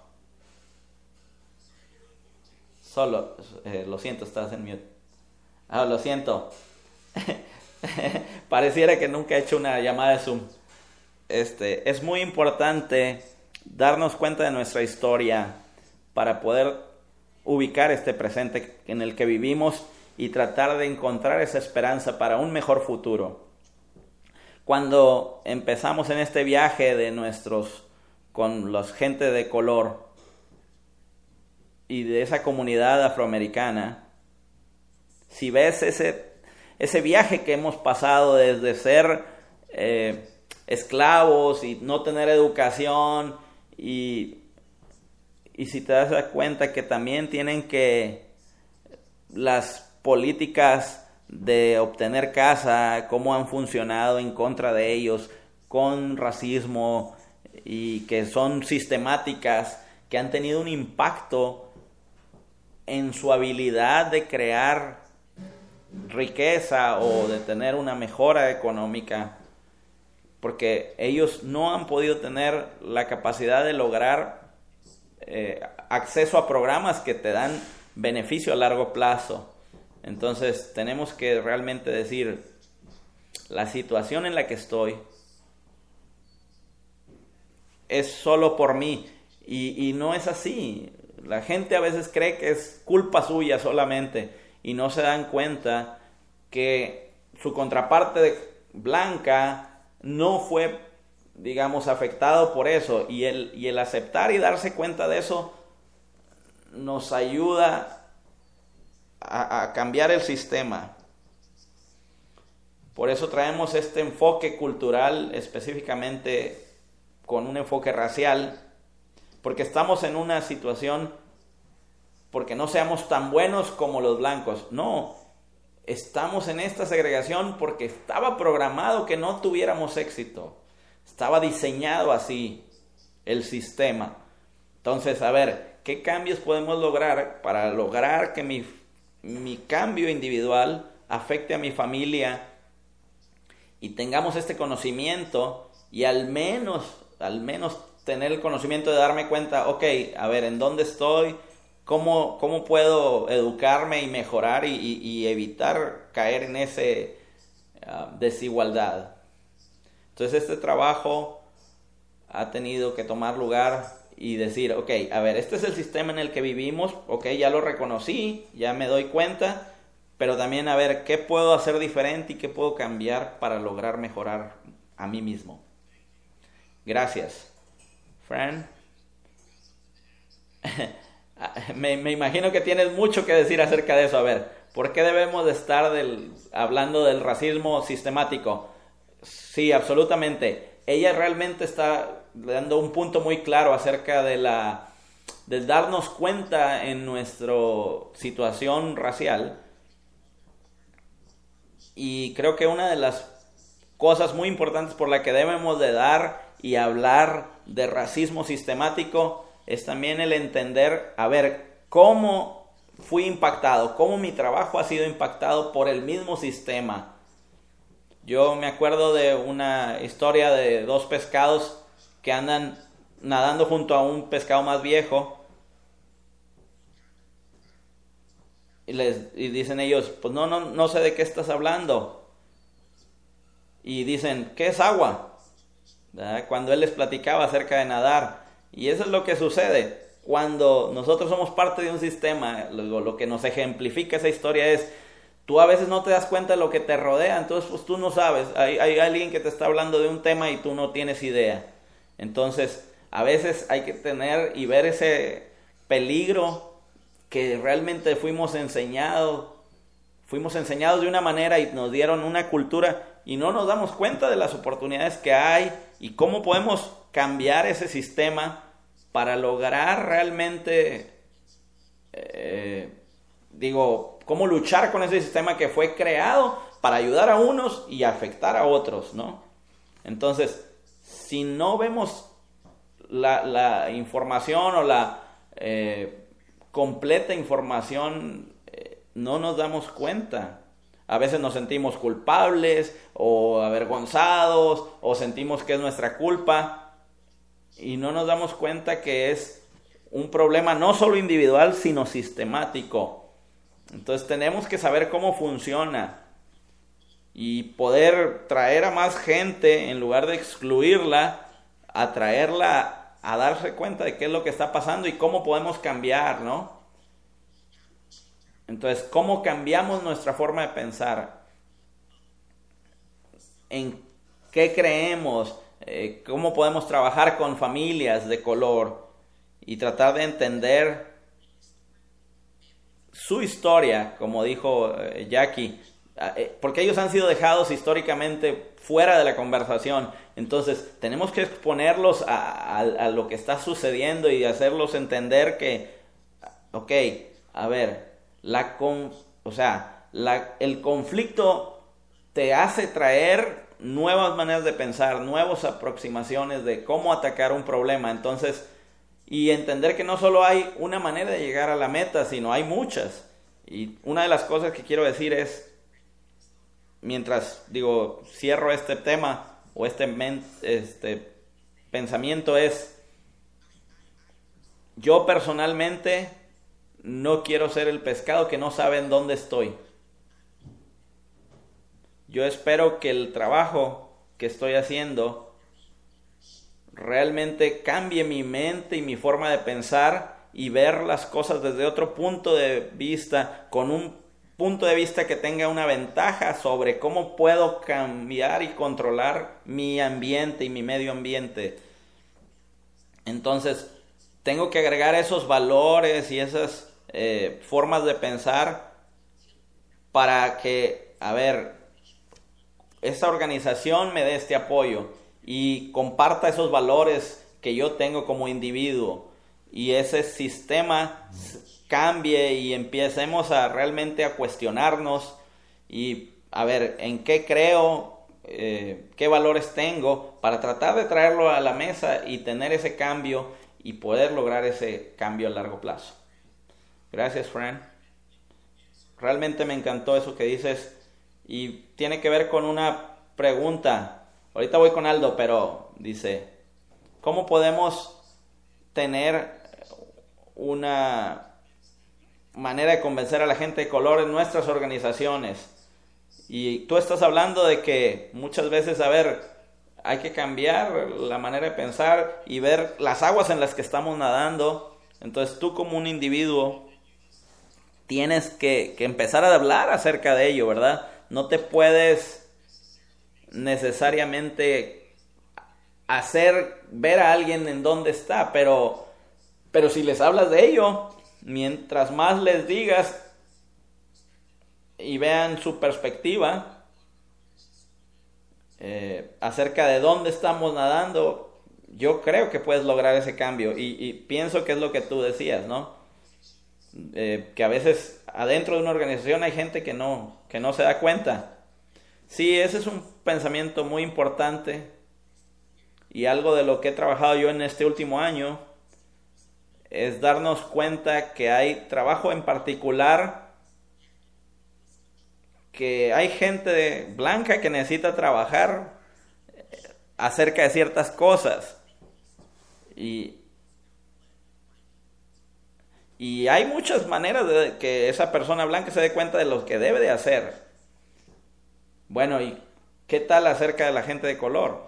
Solo, lo siento, estás en mute. Lo siento. Pareciera que nunca he hecho una llamada de Zoom. Es muy importante darnos cuenta de nuestra historia para poder ubicar este presente en el que vivimos y tratar de encontrar esa esperanza para un mejor futuro. Cuando empezamos en este viaje con la gente de color y de esa comunidad afroamericana, si ves ese viaje que hemos pasado desde ser esclavos y no tener educación, y si te das cuenta que también tienen que las políticas de obtener casa, cómo han funcionado en contra de ellos, con racismo, y que son sistemáticas, que han tenido un impacto en su habilidad de crear riqueza o de tener una mejora económica, porque ellos no han podido tener la capacidad de lograr acceso a programas que te dan beneficio a largo plazo. Entonces tenemos que realmente decir, la situación en la que estoy es solo por mí, y no es así. La gente a veces cree que es culpa suya solamente y no se dan cuenta que su contraparte blanca no fue, digamos, afectado por eso, y el aceptar y darse cuenta de eso nos ayuda a cambiar el sistema. Por eso traemos este enfoque cultural, específicamente con un enfoque racial, porque estamos en una situación, porque no seamos tan buenos como los blancos. No, estamos en esta segregación porque estaba programado que no tuviéramos éxito. Estaba diseñado así el sistema. Entonces, a ver, ¿qué cambios podemos lograr para lograr que mi cambio individual afecte a mi familia y tengamos este conocimiento, y al menos tener el conocimiento de darme cuenta, ok, a ver, ¿en dónde estoy? ¿Cómo puedo educarme y mejorar y evitar caer en esa desigualdad? Entonces este trabajo ha tenido que tomar lugar y decir, ok, a ver, este es el sistema en el que vivimos, ok, ya lo reconocí, ya me doy cuenta, pero también a ver, ¿qué puedo hacer diferente y qué puedo cambiar para lograr mejorar a mí mismo? Gracias. Fran, me imagino que tienes mucho que decir acerca de eso. A ver, ¿por qué debemos de estar hablando del racismo sistemático? Sí, absolutamente. Ella realmente está dando un punto muy claro acerca de darnos cuenta en nuestra situación racial. Y creo que una de las cosas muy importantes por la que debemos de dar y hablar de racismo sistemático es también el entender, a ver, cómo fui impactado, cómo mi trabajo ha sido impactado por el mismo sistema. Yo me acuerdo de una historia de dos pescados que andan nadando junto a un pescado más viejo, y dicen ellos, pues no sé de qué estás hablando. Y dicen, ¿qué es agua? ¿Verdad? Cuando él les platicaba acerca de nadar. Y eso es lo que sucede cuando nosotros somos parte de un sistema. Lo que nos ejemplifica esa historia es, tú a veces no te das cuenta de lo que te rodea, entonces pues tú no sabes. Hay alguien que te está hablando de un tema y tú no tienes idea. Entonces a veces hay que tener y ver ese peligro que realmente fuimos enseñados de una manera y nos dieron una cultura, y no nos damos cuenta de las oportunidades que hay y cómo podemos cambiar ese sistema para lograr realmente, cómo luchar con ese sistema que fue creado para ayudar a unos y afectar a otros, ¿no? Entonces, si no vemos la información o la completa información, no nos damos cuenta. A veces nos sentimos culpables o avergonzados o sentimos que es nuestra culpa y no nos damos cuenta que es un problema no solo individual, sino sistemático. Entonces tenemos que saber cómo funciona y poder traer a más gente, en lugar de excluirla, atraerla a darse cuenta de qué es lo que está pasando y cómo podemos cambiar, ¿no? Entonces, ¿cómo cambiamos nuestra forma de pensar? ¿En qué creemos? ¿Cómo podemos trabajar con familias de color? Y tratar de entender su historia, como dijo Jackie, porque ellos han sido dejados históricamente fuera de la conversación. Entonces, tenemos que exponerlos a lo que está sucediendo y hacerlos entender que, ok, a ver, el conflicto te hace traer nuevas maneras de pensar, nuevas aproximaciones de cómo atacar un problema. Entonces, y entender que no solo hay una manera de llegar a la meta, sino hay muchas. Y una de las cosas que quiero decir es, mientras cierro este tema o este pensamiento, es: yo personalmente no quiero ser el pescado que no sabe en dónde estoy. Yo espero que el trabajo que estoy haciendo realmente cambie mi mente y mi forma de pensar y ver las cosas desde otro punto de vista, con un punto de vista que tenga una ventaja sobre cómo puedo cambiar y controlar mi ambiente y mi medio ambiente. Entonces, tengo que agregar esos valores y esas formas de pensar para que, esta organización me dé este apoyo y comparta esos valores que yo tengo como individuo, y ese sistema cambie y empecemos realmente a cuestionarnos y a ver en qué creo, qué valores tengo, para tratar de traerlo a la mesa y tener ese cambio y poder lograr ese cambio a largo plazo. Gracias, Fran. Realmente me encantó eso que dices y tiene que ver con una pregunta. Ahorita voy con Aldo, pero dice: ¿cómo podemos tener una manera de convencer a la gente de color en nuestras organizaciones? Y tú estás hablando de que muchas veces, hay que cambiar la manera de pensar y ver las aguas en las que estamos nadando. Entonces tú, como un individuo, tienes que empezar a hablar acerca de ello, ¿verdad? No te puedes necesariamente hacer ver a alguien en dónde está, pero si les hablas de ello, mientras más les digas y vean su perspectiva acerca de dónde estamos nadando, yo creo que puedes lograr ese cambio. Y pienso que es lo que tú decías, ¿no? Que a veces adentro de una organización hay gente que no se da cuenta. Sí, ese es un pensamiento muy importante y algo de lo que he trabajado yo en este último año es darnos cuenta que hay trabajo en particular, que hay gente blanca que necesita trabajar acerca de ciertas cosas y hay muchas maneras de que esa persona blanca se dé cuenta de lo que debe de hacer. Bueno, ¿y qué tal acerca de la gente de color?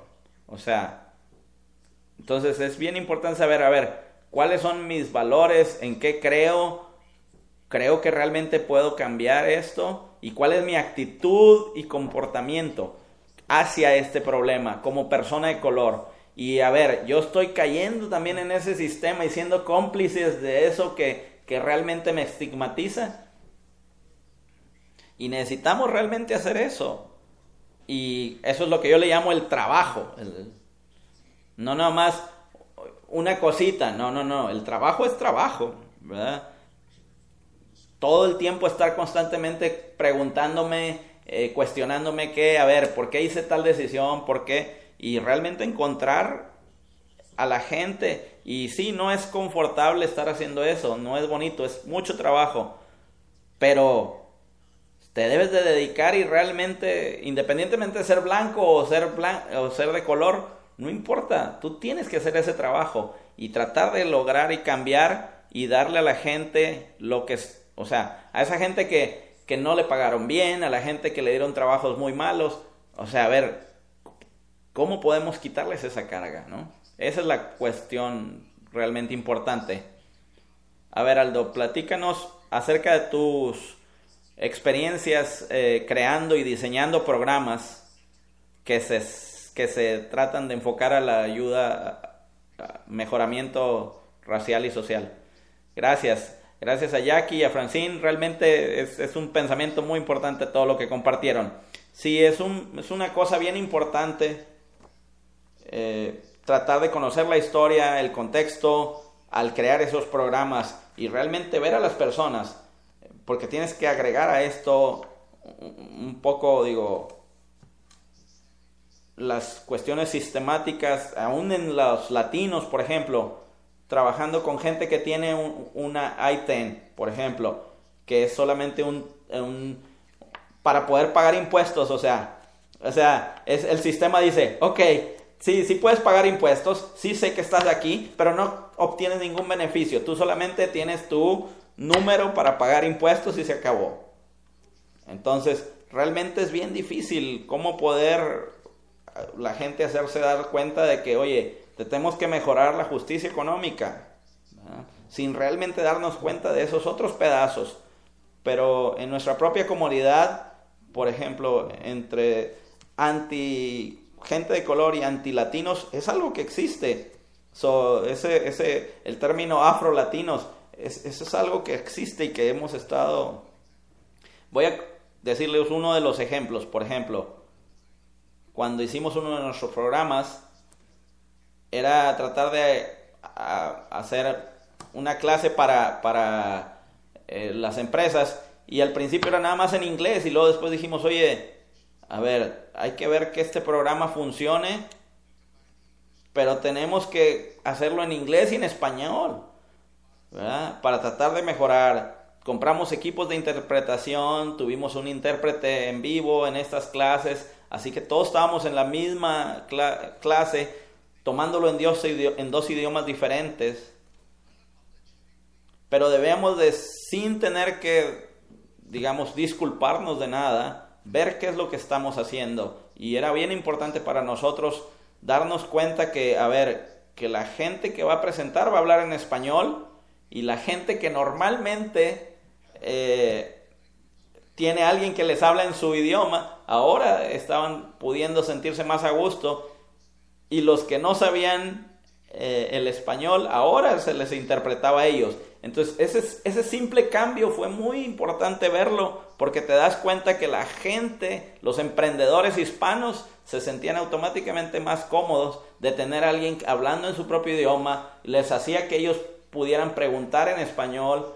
Entonces es bien importante saber, ¿cuáles son mis valores? ¿En qué creo? ¿Creo que realmente puedo cambiar esto? ¿Y cuál es mi actitud y comportamiento hacia este problema como persona de color? Y yo estoy cayendo también en ese sistema y siendo cómplices de eso que realmente me estigmatiza. Y necesitamos realmente hacer eso. Y eso es lo que yo le llamo el trabajo. No nada más una cosita, no. El trabajo es trabajo, ¿verdad? Todo el tiempo estar constantemente preguntándome, cuestionándome ¿por qué hice tal decisión? ¿Por qué? Y realmente encontrar a la gente. Y sí, no es confortable estar haciendo eso, no es bonito, es mucho trabajo, pero te debes de dedicar y realmente, independientemente de ser blanco o ser de color, no importa, tú tienes que hacer ese trabajo y tratar de lograr y cambiar y darle a la gente lo que es, o sea, a esa gente que no le pagaron bien, a la gente que le dieron trabajos muy malos, o sea, a ver, ¿cómo podemos quitarles esa carga, no? Esa es la cuestión realmente importante. A ver, Aldo, platícanos acerca de tus experiencias creando y diseñando programas que se tratan de enfocar a la ayuda, a mejoramiento racial y social. Gracias a Jackie y a Francine, realmente es un pensamiento muy importante todo lo que compartieron. Sí, es una cosa bien importante tratar de conocer la historia, el contexto, al crear esos programas y realmente ver a las personas, porque tienes que agregar a esto un poco, las cuestiones sistemáticas, aún en los latinos, por ejemplo, trabajando con gente que tiene una I-10, por ejemplo, que es solamente para poder pagar impuestos, o sea, el sistema dice, ok, sí puedes pagar impuestos, sí sé que estás aquí, pero no obtienes ningún beneficio, tú solamente tienes tu número para pagar impuestos y se acabó. Entonces, realmente es bien difícil cómo poder la gente hacerse dar cuenta de que, oye, tenemos que mejorar la justicia económica, ¿verdad? Sin realmente darnos cuenta de esos otros pedazos. Pero en nuestra propia comunidad, por ejemplo, entre gente de color y antilatinos, es algo que existe. El término afro-latinos, eso es algo que existe y que hemos estado... Voy a decirles uno de los ejemplos. Por ejemplo, cuando hicimos uno de nuestros programas, era tratar de hacer una clase para las empresas, y al principio era nada más en inglés, y luego después dijimos, oye, a ver, hay que ver que este programa funcione, pero tenemos que hacerlo en inglés y en español, ¿verdad? Para tratar de mejorar. Compramos equipos de interpretación, tuvimos un intérprete en vivo en estas clases, así que todos estábamos en la misma clase, tomándolo en dos idiomas diferentes, pero debemos de, sin tener que, disculparnos de nada, ver qué es lo que estamos haciendo. Y era bien importante para nosotros darnos cuenta que, que la gente que va a presentar va a hablar en español, y la gente que normalmente tiene alguien que les habla en su idioma, ahora estaban pudiendo sentirse más a gusto, y los que no sabían el español, ahora se les interpretaba a ellos. Entonces ese simple cambio fue muy importante verlo, porque te das cuenta que la gente, los emprendedores hispanos, se sentían automáticamente más cómodos de tener a alguien hablando en su propio idioma, les hacía que ellos pudieran preguntar en español,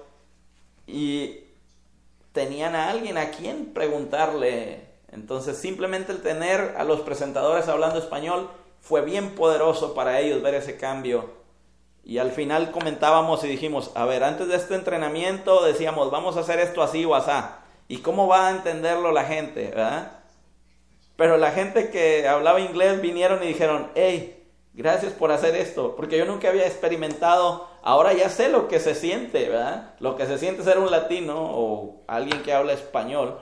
y tenían a alguien a quien preguntarle. Entonces simplemente el tener a los presentadores hablando español fue bien poderoso para ellos ver ese cambio. Y al final comentábamos y dijimos, antes de este entrenamiento decíamos, vamos a hacer esto así o asá, ¿y cómo va a entenderlo la gente, verdad? Pero la gente que hablaba inglés vinieron y dijeron, hey, gracias por hacer esto, porque yo nunca había experimentado, ahora ya sé lo que se siente, ¿verdad? Lo que se siente ser un latino o alguien que habla español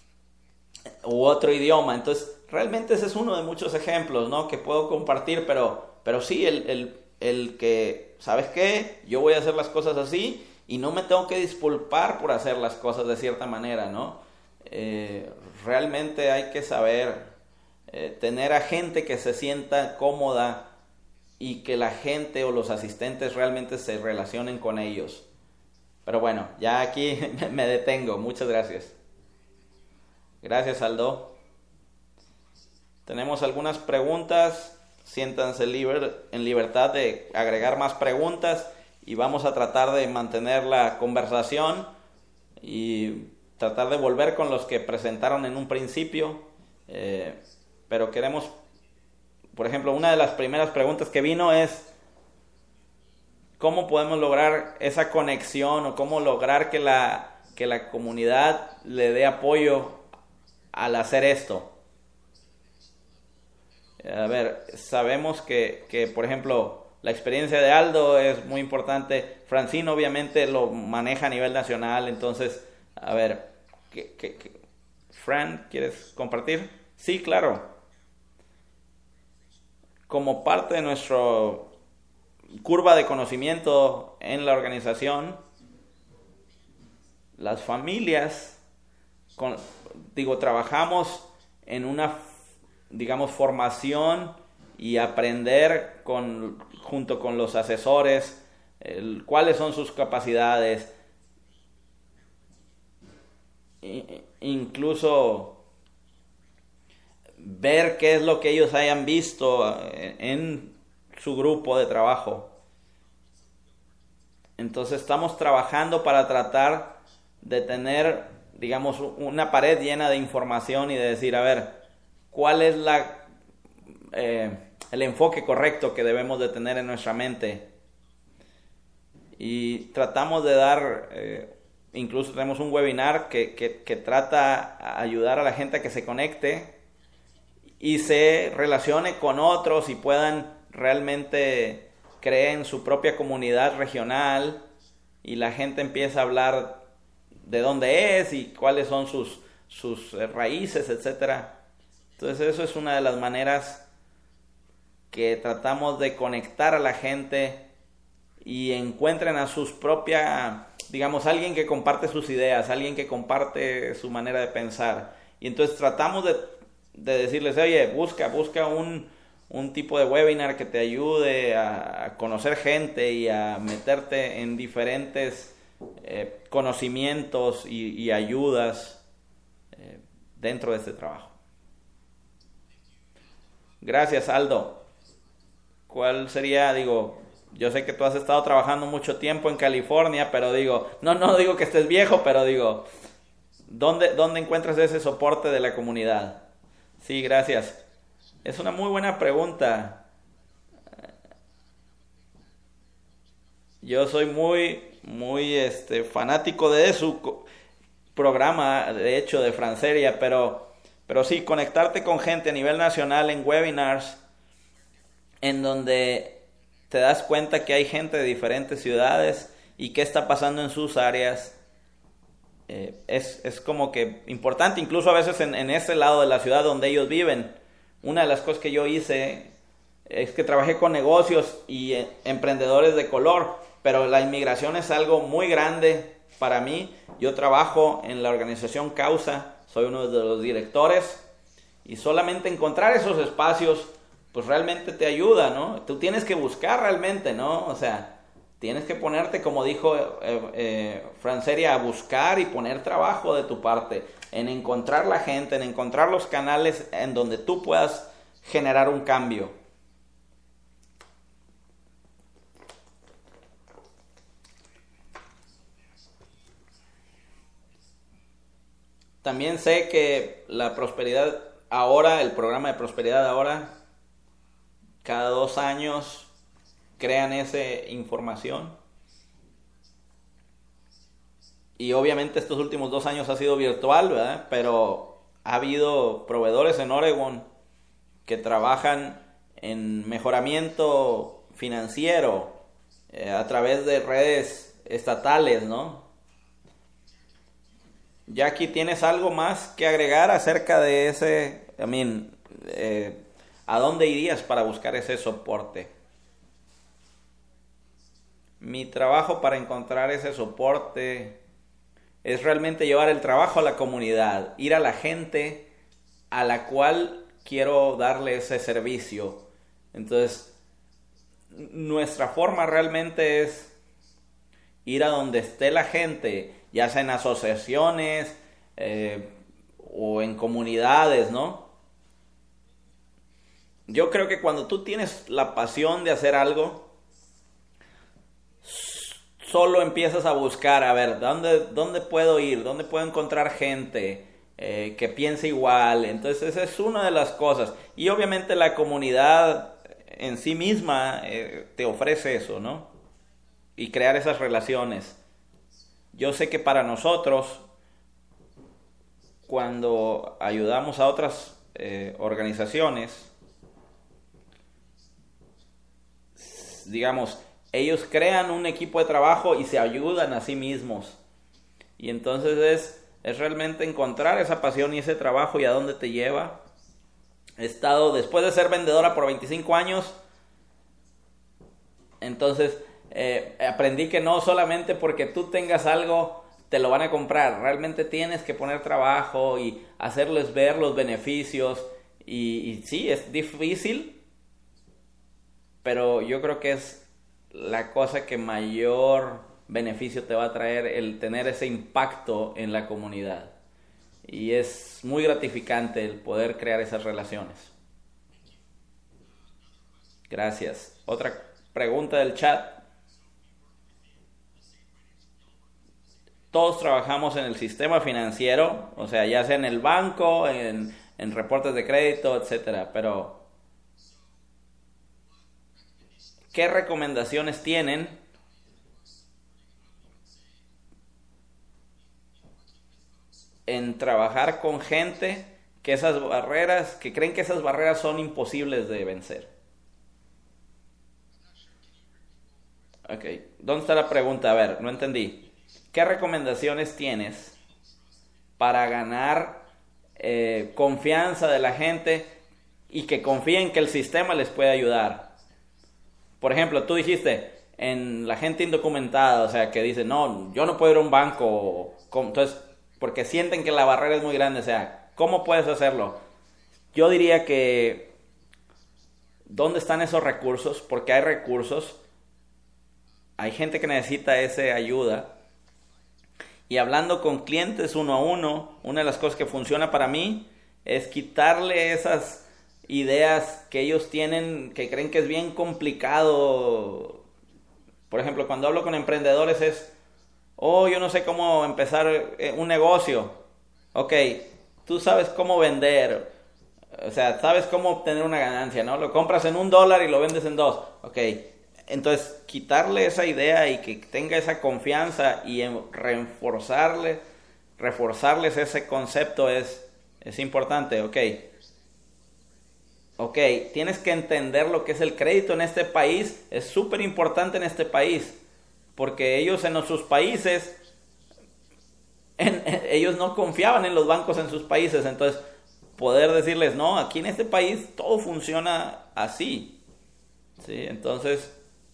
u otro idioma. Entonces, realmente ese es uno de muchos ejemplos, ¿no?, que puedo compartir, pero sí, el que, ¿sabes qué? Yo voy a hacer las cosas así y no me tengo que disculpar por hacer las cosas de cierta manera, ¿no? Realmente hay que saber tener a gente que se sienta cómoda y que la gente o los asistentes realmente se relacionen con ellos. Pero bueno, ya aquí me detengo. Muchas gracias. Gracias, Aldo. Tenemos algunas preguntas. Siéntanse en libertad de agregar más preguntas, y vamos a tratar de mantener la conversación y tratar de volver con los que presentaron en un principio. Pero queremos, por ejemplo, una de las primeras preguntas que vino es ¿cómo podemos lograr esa conexión, o cómo lograr que que la comunidad le dé apoyo al hacer esto. A ver, sabemos que por ejemplo, la experiencia de Aldo es muy importante. Francine obviamente lo maneja a nivel nacional. Entonces, a ver, Fran, ¿quieres compartir? Sí, claro. Como parte de nuestra curva de conocimiento en la organización, las familias, trabajamos en una, formación y aprender junto con los asesores cuáles son sus capacidades, incluso ver qué es lo que ellos hayan visto en su grupo de trabajo. Entonces estamos trabajando para tratar de tener, una pared llena de información y de decir, a ver, cuál es el enfoque correcto que debemos de tener en nuestra mente. Y tratamos de dar, incluso tenemos un webinar que trata de ayudar a la gente a que se conecte y se relacione con otros y puedan realmente crear su propia comunidad regional, y la gente empieza a hablar de dónde es y cuáles son sus raíces, etcétera. Entonces eso es una de las maneras que tratamos de conectar a la gente y encuentren a sus propias, alguien que comparte sus ideas, alguien que comparte su manera de pensar. Y entonces tratamos de decirles, oye, busca un tipo de webinar que te ayude a conocer gente y a meterte en diferentes conocimientos y ayudas dentro de este trabajo. Gracias, Aldo. ¿Cuál sería, yo sé que tú has estado trabajando mucho tiempo en California, pero no digo que estés viejo, pero ¿dónde encuentras ese soporte de la comunidad? Sí, gracias. Es una muy buena pregunta. Yo soy muy fanático de su programa, de hecho, de Franceria, pero sí, conectarte con gente a nivel nacional en webinars, en donde te das cuenta que hay gente de diferentes ciudades y qué está pasando en sus áreas, es como que importante, incluso a veces en ese lado de la ciudad donde ellos viven. Una de las cosas que yo hice es que trabajé con negocios y emprendedores de color, pero la inmigración es algo muy grande para mí. Yo trabajo en la organización Causa, soy uno de los directores, y solamente encontrar esos espacios pues realmente te ayuda, ¿no? Tú tienes que buscar realmente, ¿no? O sea, tienes que ponerte, como dijo Franceria, a buscar y poner trabajo de tu parte en encontrar la gente, en encontrar los canales en donde tú puedas generar un cambio. También sé que la prosperidad ahora, el programa de prosperidad ahora, cada 2 años crean esa información. Y obviamente estos últimos 2 años ha sido virtual, ¿verdad? Pero ha habido proveedores en Oregon que trabajan en mejoramiento financiero a través de redes estatales, ¿no? Jackie, ¿tienes algo más que agregar acerca de ese, a dónde irías para buscar ese soporte? Mi trabajo para encontrar ese soporte es realmente llevar el trabajo a la comunidad, ir a la gente a la cual quiero darle ese servicio. Entonces, nuestra forma realmente es ir a donde esté la gente, ya sea en asociaciones o en comunidades, ¿no? Yo creo que cuando tú tienes la pasión de hacer algo, solo empiezas a buscar, a ver, ¿dónde puedo ir? ¿Dónde puedo encontrar gente que piense igual? Entonces esa es una de las cosas. Y obviamente la comunidad en sí misma te ofrece eso, ¿no? Y crear esas relaciones. yo sé que para nosotros, cuando ayudamos a otras organizaciones, digamos, ellos crean un equipo de trabajo y se ayudan a sí mismos. Y entonces es realmente encontrar esa pasión y ese trabajo y a dónde te lleva. He estado, después de ser vendedora por 25 años, entonces aprendí que no solamente porque tú tengas algo te lo van a comprar. Realmente tienes que poner trabajo y hacerles ver los beneficios. Y sí, es difícil, pero yo creo que es la cosa que mayor beneficio te va a traer el tener ese impacto en la comunidad. Y es muy gratificante el poder crear esas relaciones. Gracias. Otra pregunta del chat. Todos trabajamos en el sistema financiero, o sea, ya sea en el banco, en reportes de crédito, etcétera. Pero, ¿qué recomendaciones tienen en trabajar con gente que creen que esas barreras son imposibles de vencer? Ok, ¿dónde está la pregunta? A ver, no entendí. ¿Qué recomendaciones tienes para ganar confianza de la gente y que confíen que el sistema les puede ayudar? Por ejemplo, tú dijiste en la gente indocumentada, o sea, que dice, no, yo no puedo ir a un banco, entonces, porque sienten que la barrera es muy grande. O sea, ¿cómo puedes hacerlo? Yo diría que, ¿dónde están esos recursos? Porque hay recursos, hay gente que necesita esa ayuda. Y hablando con clientes uno a uno, una de las cosas que funciona para mí es quitarle esas ideas que ellos tienen, que creen que es bien complicado. Por ejemplo, cuando hablo con emprendedores es, yo no sé cómo empezar un negocio. Ok, tú sabes cómo vender, o sea, sabes cómo obtener una ganancia, ¿no? Lo compras en $1 y lo vendes en 2. Ok, entonces quitarle esa idea y que tenga esa confianza y reforzarles ese concepto es importante. Ok, tienes que entender lo que es el crédito en este país, es súper importante en este país, porque ellos en sus países, ellos no confiaban en los bancos en sus países, entonces poder decirles, no, aquí en este país todo funciona así, ¿sí? Entonces,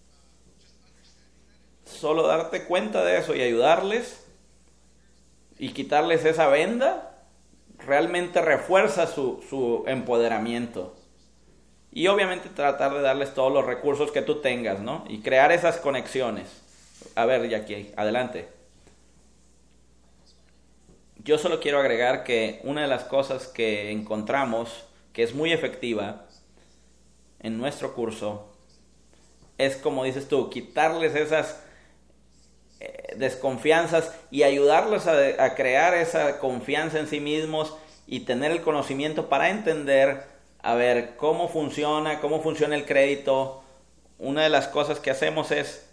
solo darte cuenta de eso y ayudarles y quitarles esa venda realmente refuerza su empoderamiento. Y obviamente tratar de darles todos los recursos que tú tengas, ¿no? Y crear esas conexiones. A ver, Jackie, adelante. Yo solo quiero agregar que una de las cosas que encontramos que es muy efectiva en nuestro curso es, como dices tú, quitarles esas desconfianzas y ayudarlos a crear esa confianza en sí mismos y tener el conocimiento para entender, a ver, cómo funciona el crédito. Una de las cosas que hacemos es,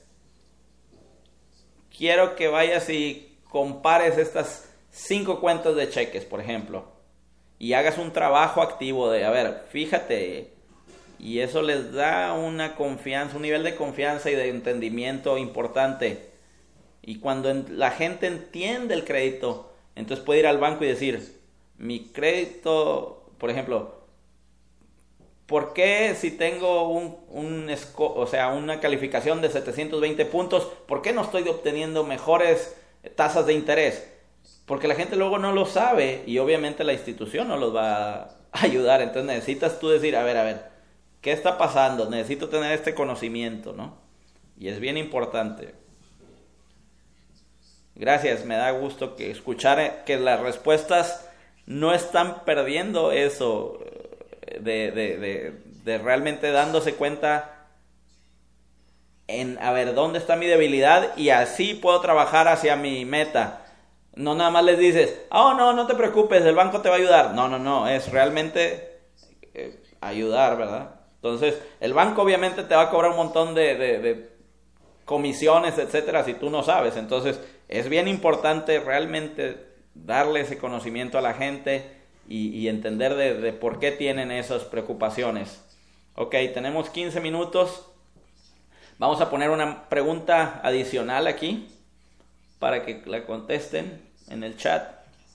quiero que vayas y compares estas 5 cuentas de cheques, por ejemplo, y hagas un trabajo activo de, a ver, fíjate, y eso les da una confianza, un nivel de confianza y de entendimiento importante. Y cuando la gente entiende el crédito, entonces puede ir al banco y decir, mi crédito, por ejemplo, ¿por qué si tengo una calificación de 720 puntos, por qué no estoy obteniendo mejores tasas de interés? Porque la gente luego no lo sabe y obviamente la institución no los va a ayudar. Entonces necesitas tú decir, a ver, ¿qué está pasando? Necesito tener este conocimiento, ¿no? Y es bien importante. Gracias, me da gusto que escuchar que las respuestas no están perdiendo eso de realmente dándose cuenta en, a ver, ¿dónde está mi debilidad? Y así puedo trabajar hacia mi meta. No nada más les dices, no te preocupes, el banco te va a ayudar. No, es realmente ayudar, ¿verdad? Entonces, el banco obviamente te va a cobrar un montón de comisiones, etcétera, si tú no sabes. Entonces, es bien importante realmente darle ese conocimiento a la gente y entender de por qué tienen esas preocupaciones. Ok, tenemos 15 minutos. Vamos a poner una pregunta adicional aquí para que la contesten en el chat.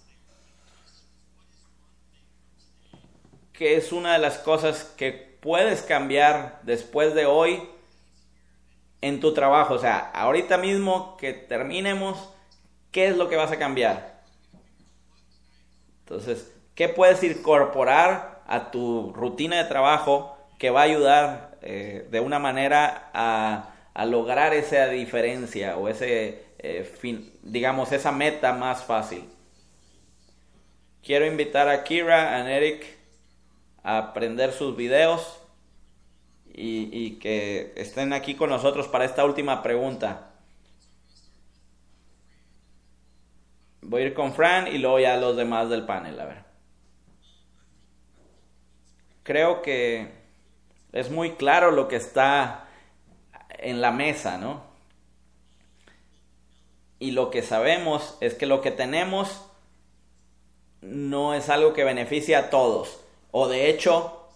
¿Qué es una de las cosas que puedes cambiar después de hoy en tu trabajo? O sea, ahorita mismo que terminemos, ¿qué es lo que vas a cambiar? Entonces, ¿qué puedes incorporar a tu rutina de trabajo que va a ayudar de una manera a lograr esa diferencia o ese digamos, esa meta más fácil? Quiero invitar a Kira, a Eric a aprender sus videos y que estén aquí con nosotros para esta última pregunta. Voy a ir con Fran y luego ya los demás del panel, a ver. Creo que es muy claro lo que está en la mesa, ¿no? Y lo que sabemos es que lo que tenemos no es algo que beneficie a todos. O de hecho,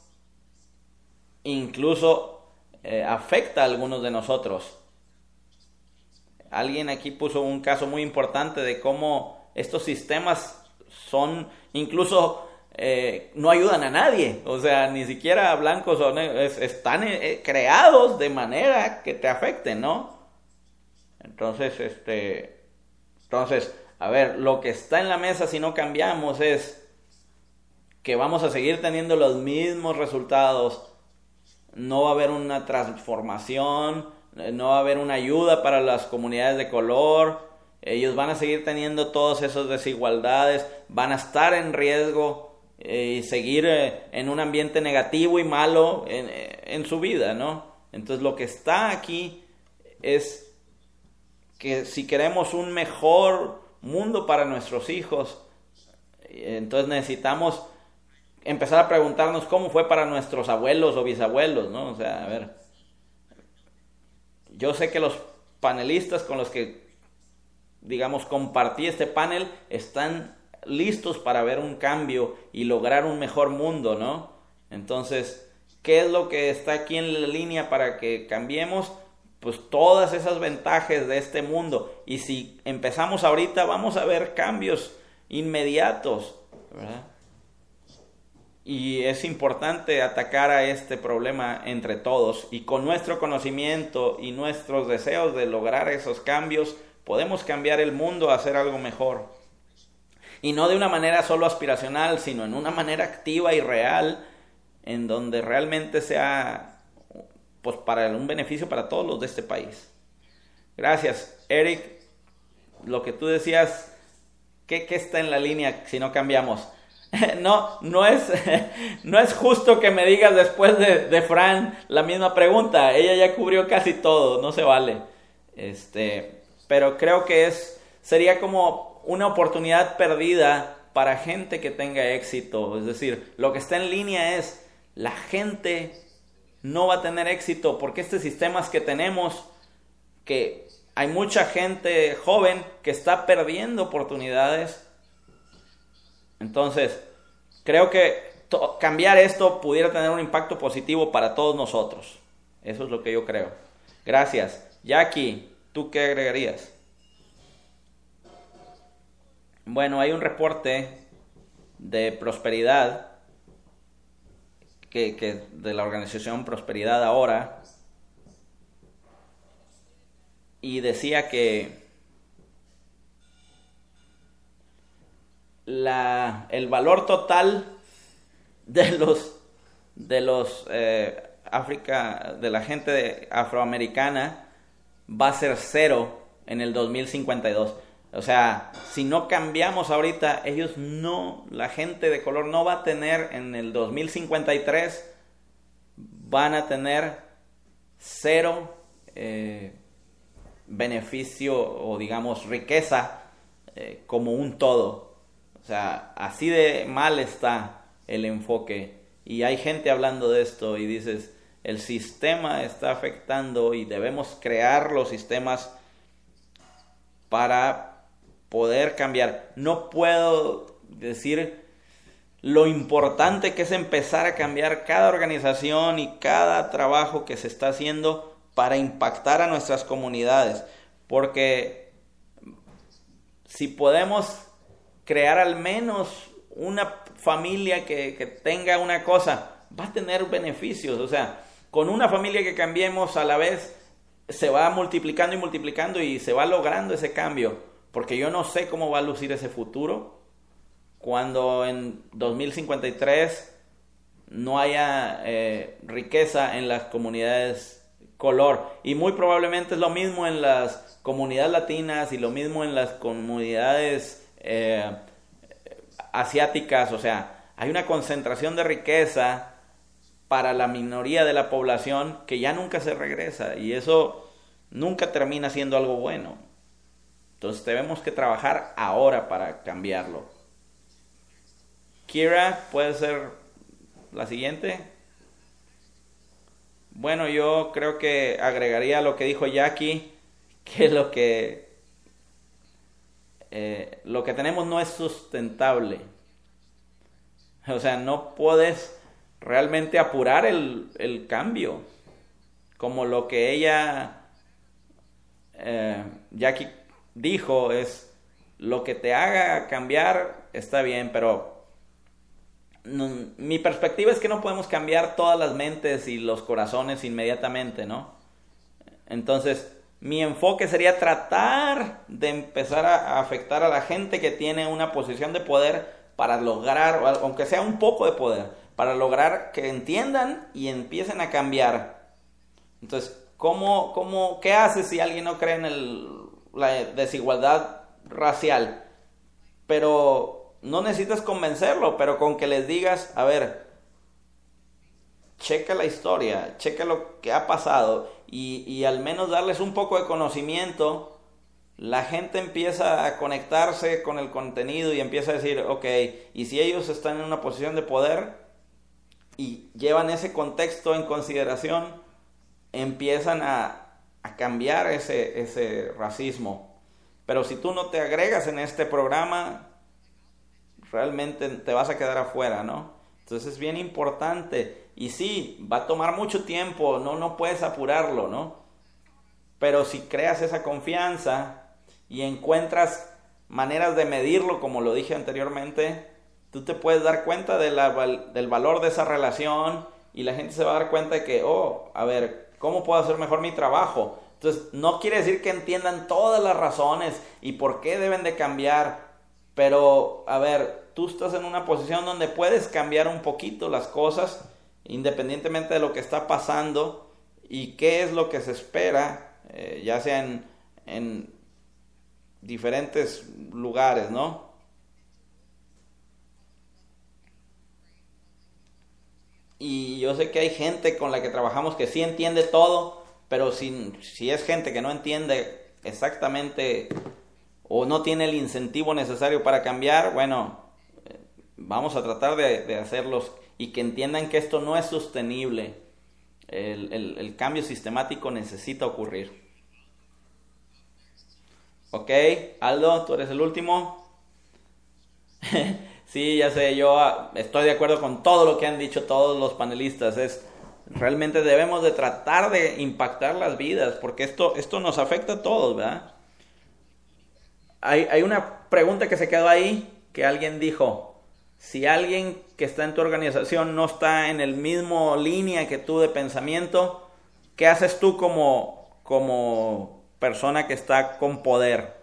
incluso afecta a algunos de nosotros. Alguien aquí puso un caso muy importante de cómo estos sistemas son, incluso no ayudan a nadie. O sea, ni siquiera blancos o negros, están creados de manera que te afecten, ¿no? Entonces, a ver, lo que está en la mesa si no cambiamos es que vamos a seguir teniendo los mismos resultados. No va a haber una transformación, no va a haber una ayuda para las comunidades de color. Ellos van a seguir teniendo todas esas desigualdades, van a estar en riesgo y seguir en un ambiente negativo y malo en su vida, ¿no? Entonces lo que está aquí es que si queremos un mejor mundo para nuestros hijos, entonces necesitamos empezar a preguntarnos cómo fue para nuestros abuelos o bisabuelos, ¿no? O sea, a ver, yo sé que los panelistas con los que, digamos, compartí este panel están listos para ver un cambio y lograr un mejor mundo, ¿no? Entonces, ¿qué es lo que está aquí en la línea para que cambiemos? Pues todas esas ventajas de este mundo. Y si empezamos ahorita, vamos a ver cambios inmediatos, ¿verdad? Y es importante atacar a este problema entre todos. Y con nuestro conocimiento y nuestros deseos de lograr esos cambios, podemos cambiar el mundo a hacer algo mejor. Y no de una manera solo aspiracional, sino en una manera activa y real, en donde realmente sea, pues, para un beneficio para todos los de este país. Gracias. Eric, lo que tú decías, ¿qué está en la línea si no cambiamos? No es justo que me digas después de Fran la misma pregunta. Ella ya cubrió casi todo, no se vale. Pero creo que sería como una oportunidad perdida para gente que tenga éxito. Es decir, lo que está en línea es la gente no va a tener éxito porque estos sistemas que tenemos, que hay mucha gente joven que está perdiendo oportunidades. Entonces, creo que cambiar esto pudiera tener un impacto positivo para todos nosotros. Eso es lo que yo creo. Gracias. Jackie, ¿tú qué agregarías? Bueno, hay un reporte de prosperidad que de la organización Prosperidad Ahora, y decía que el valor total de la gente afroamericana va a ser 0 en el 2052. O sea, si no cambiamos ahorita, la gente de color no va a tener en el 2053, van a tener 0 beneficio o, digamos, riqueza como un todo. O sea, así de mal está el enfoque. Y hay gente hablando de esto y dices, el sistema está afectando y debemos crear los sistemas para poder cambiar. No puedo decir lo importante que es empezar a cambiar cada organización y cada trabajo que se está haciendo para impactar a nuestras comunidades. Porque si podemos crear al menos una familia que tenga una cosa, va a tener beneficios. O sea, con una familia que cambiemos a la vez, se va multiplicando y multiplicando y se va logrando ese cambio. Porque yo no sé cómo va a lucir ese futuro cuando en 2053 no haya riqueza en las comunidades color. Y muy probablemente es lo mismo en las comunidades latinas y lo mismo en las comunidades asiáticas. O sea, hay una concentración de riqueza para la minoría de la población que ya nunca se regresa, y eso nunca termina siendo algo bueno. Entonces tenemos que trabajar ahora para cambiarlo. Kira, ¿puede ser la siguiente? Bueno, yo creo que agregaría lo que dijo Jackie, que lo que tenemos no es sustentable. O sea, no puedes realmente apurar el cambio, como lo que ella, Jackie, dijo, es lo que te haga cambiar está bien, pero mi perspectiva es que no podemos cambiar todas las mentes y los corazones inmediatamente, ¿no? Entonces, mi enfoque sería tratar de empezar a afectar a la gente que tiene una posición de poder para lograr, aunque sea un poco de poder, para lograr que entiendan y empiecen a cambiar. Entonces, ¿qué haces si alguien no cree en la desigualdad racial? Pero no necesitas convencerlo, pero con que les digas, a ver, checa la historia, checa lo que ha pasado y al menos darles un poco de conocimiento, la gente empieza a conectarse con el contenido y empieza a decir, ok, y si ellos están en una posición de poder y llevan ese contexto en consideración, empiezan a cambiar ese racismo. Pero si tú no te agregas en este programa, realmente te vas a quedar afuera, ¿no? Entonces es bien importante. Y sí, va a tomar mucho tiempo, no puedes apurarlo, ¿no? Pero si creas esa confianza y encuentras maneras de medirlo, como lo dije anteriormente, tú te puedes dar cuenta del valor de esa relación y la gente se va a dar cuenta de que, a ver, ¿cómo puedo hacer mejor mi trabajo? Entonces, no quiere decir que entiendan todas las razones y por qué deben de cambiar, pero, a ver, tú estás en una posición donde puedes cambiar un poquito las cosas independientemente de lo que está pasando y qué es lo que se espera, ya sea en diferentes lugares, ¿no? Y yo sé que hay gente con la que trabajamos que sí entiende todo, pero si es gente que no entiende exactamente o no tiene el incentivo necesario para cambiar, bueno, vamos a tratar de hacerlos y que entiendan que esto no es sostenible. El cambio sistemático necesita ocurrir. Ok, Aldo, tú eres el último. Sí, ya sé, yo estoy de acuerdo con todo lo que han dicho todos los panelistas. Realmente debemos de tratar de impactar las vidas, porque esto nos afecta a todos, ¿verdad? Hay una pregunta que se quedó ahí, que alguien dijo: si alguien que está en tu organización no está en el mismo línea que tú de pensamiento, ¿qué haces tú como persona que está con poder?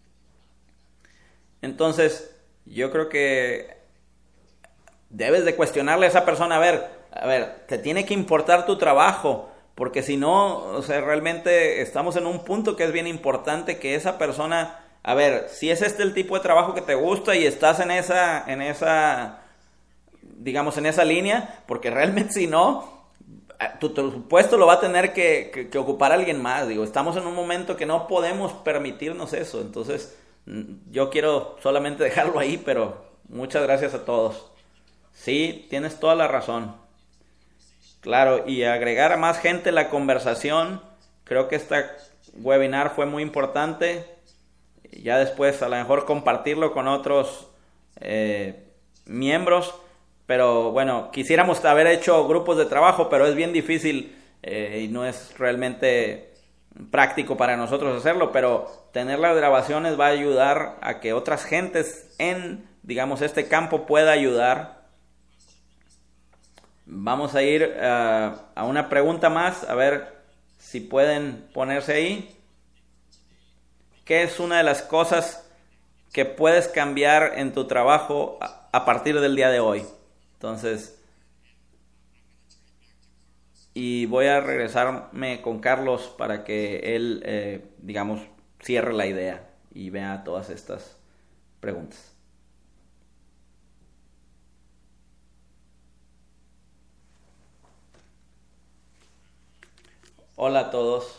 Entonces, yo creo que debes de cuestionarle a esa persona, a ver, te tiene que importar tu trabajo, porque si no, o sea, realmente estamos en un punto que es bien importante que esa persona, a ver, si es el tipo de trabajo que te gusta y estás en esa, digamos, en esa línea, porque realmente si no, tu puesto lo va a tener que ocupar alguien más. Digo, estamos en un momento que no podemos permitirnos eso. Entonces, yo quiero solamente dejarlo ahí, pero muchas gracias a todos. Sí, tienes toda la razón. Claro, y agregar a más gente la conversación. Creo que esta webinar fue muy importante ya después a lo mejor compartirlo con otros miembros, pero bueno, quisiéramos haber hecho grupos de trabajo, pero es bien difícil y no es realmente práctico para nosotros hacerlo, pero tener las grabaciones va a ayudar a que otras gentes en, digamos, este campo pueda ayudar. Vamos a ir a una pregunta más, a ver si pueden ponerse ahí. ¿Qué es una de las cosas que puedes cambiar en tu trabajo a partir del día de hoy? Entonces, y voy a regresarme con Carlos para que él, digamos, cierre la idea y vea todas estas preguntas. Hola a todos.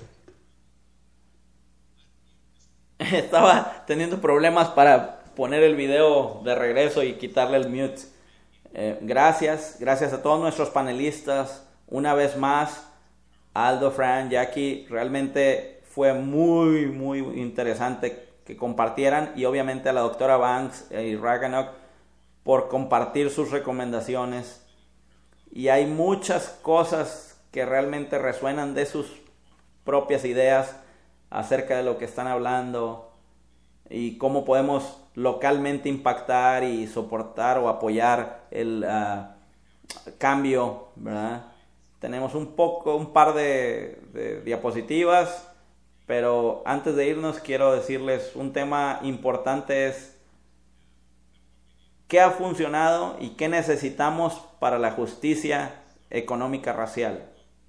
Estaba teniendo problemas para poner el video de regreso y quitarle el mute. Gracias a todos nuestros panelistas. Una vez más, Aldo, Fran, Jackie, realmente fue muy, muy interesante que compartieran, y obviamente a la doctora Banks y Ragnarok por compartir sus recomendaciones. Y hay muchas cosas que realmente resuenan de sus propias ideas acerca de lo que están hablando y cómo podemos localmente impactar y soportar o apoyar el cambio, ¿verdad? Tenemos un par de diapositivas, pero antes de irnos quiero decirles un tema importante: es qué ha funcionado y qué necesitamos para la justicia económica racial.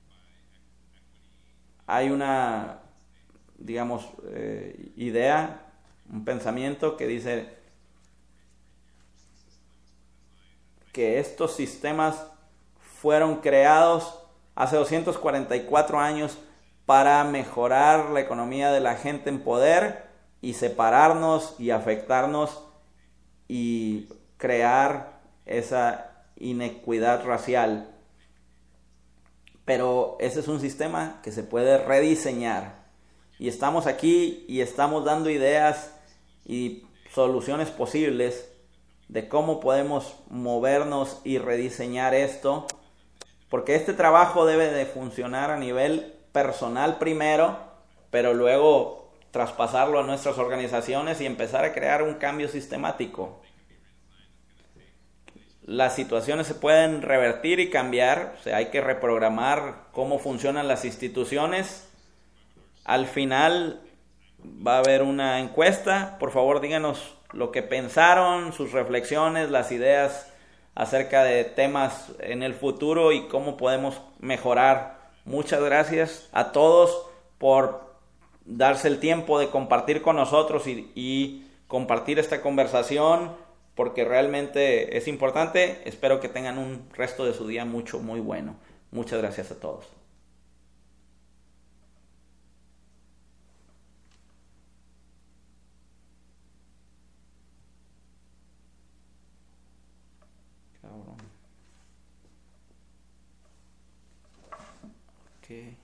Hay una, digamos, idea, un pensamiento que dice que estos sistemas fueron creados hace 244 años para mejorar la economía de la gente en poder y separarnos y afectarnos y crear esa inequidad racial. Pero ese es un sistema que se puede rediseñar. Y estamos aquí y estamos dando ideas y soluciones posibles de cómo podemos movernos y rediseñar esto. Porque este trabajo debe de funcionar a nivel personal primero, pero luego traspasarlo a nuestras organizaciones y empezar a crear un cambio sistemático. Las situaciones se pueden revertir y cambiar, o sea, hay que reprogramar cómo funcionan las instituciones. Al final va a haber una encuesta. Por favor, díganos lo que pensaron, sus reflexiones, las ideas acerca de temas en el futuro y cómo podemos mejorar. Muchas gracias a todos por darse el tiempo de compartir con nosotros y compartir esta conversación, porque realmente es importante. Espero que tengan un resto de su día muy bueno. Muchas gracias a todos. Okay.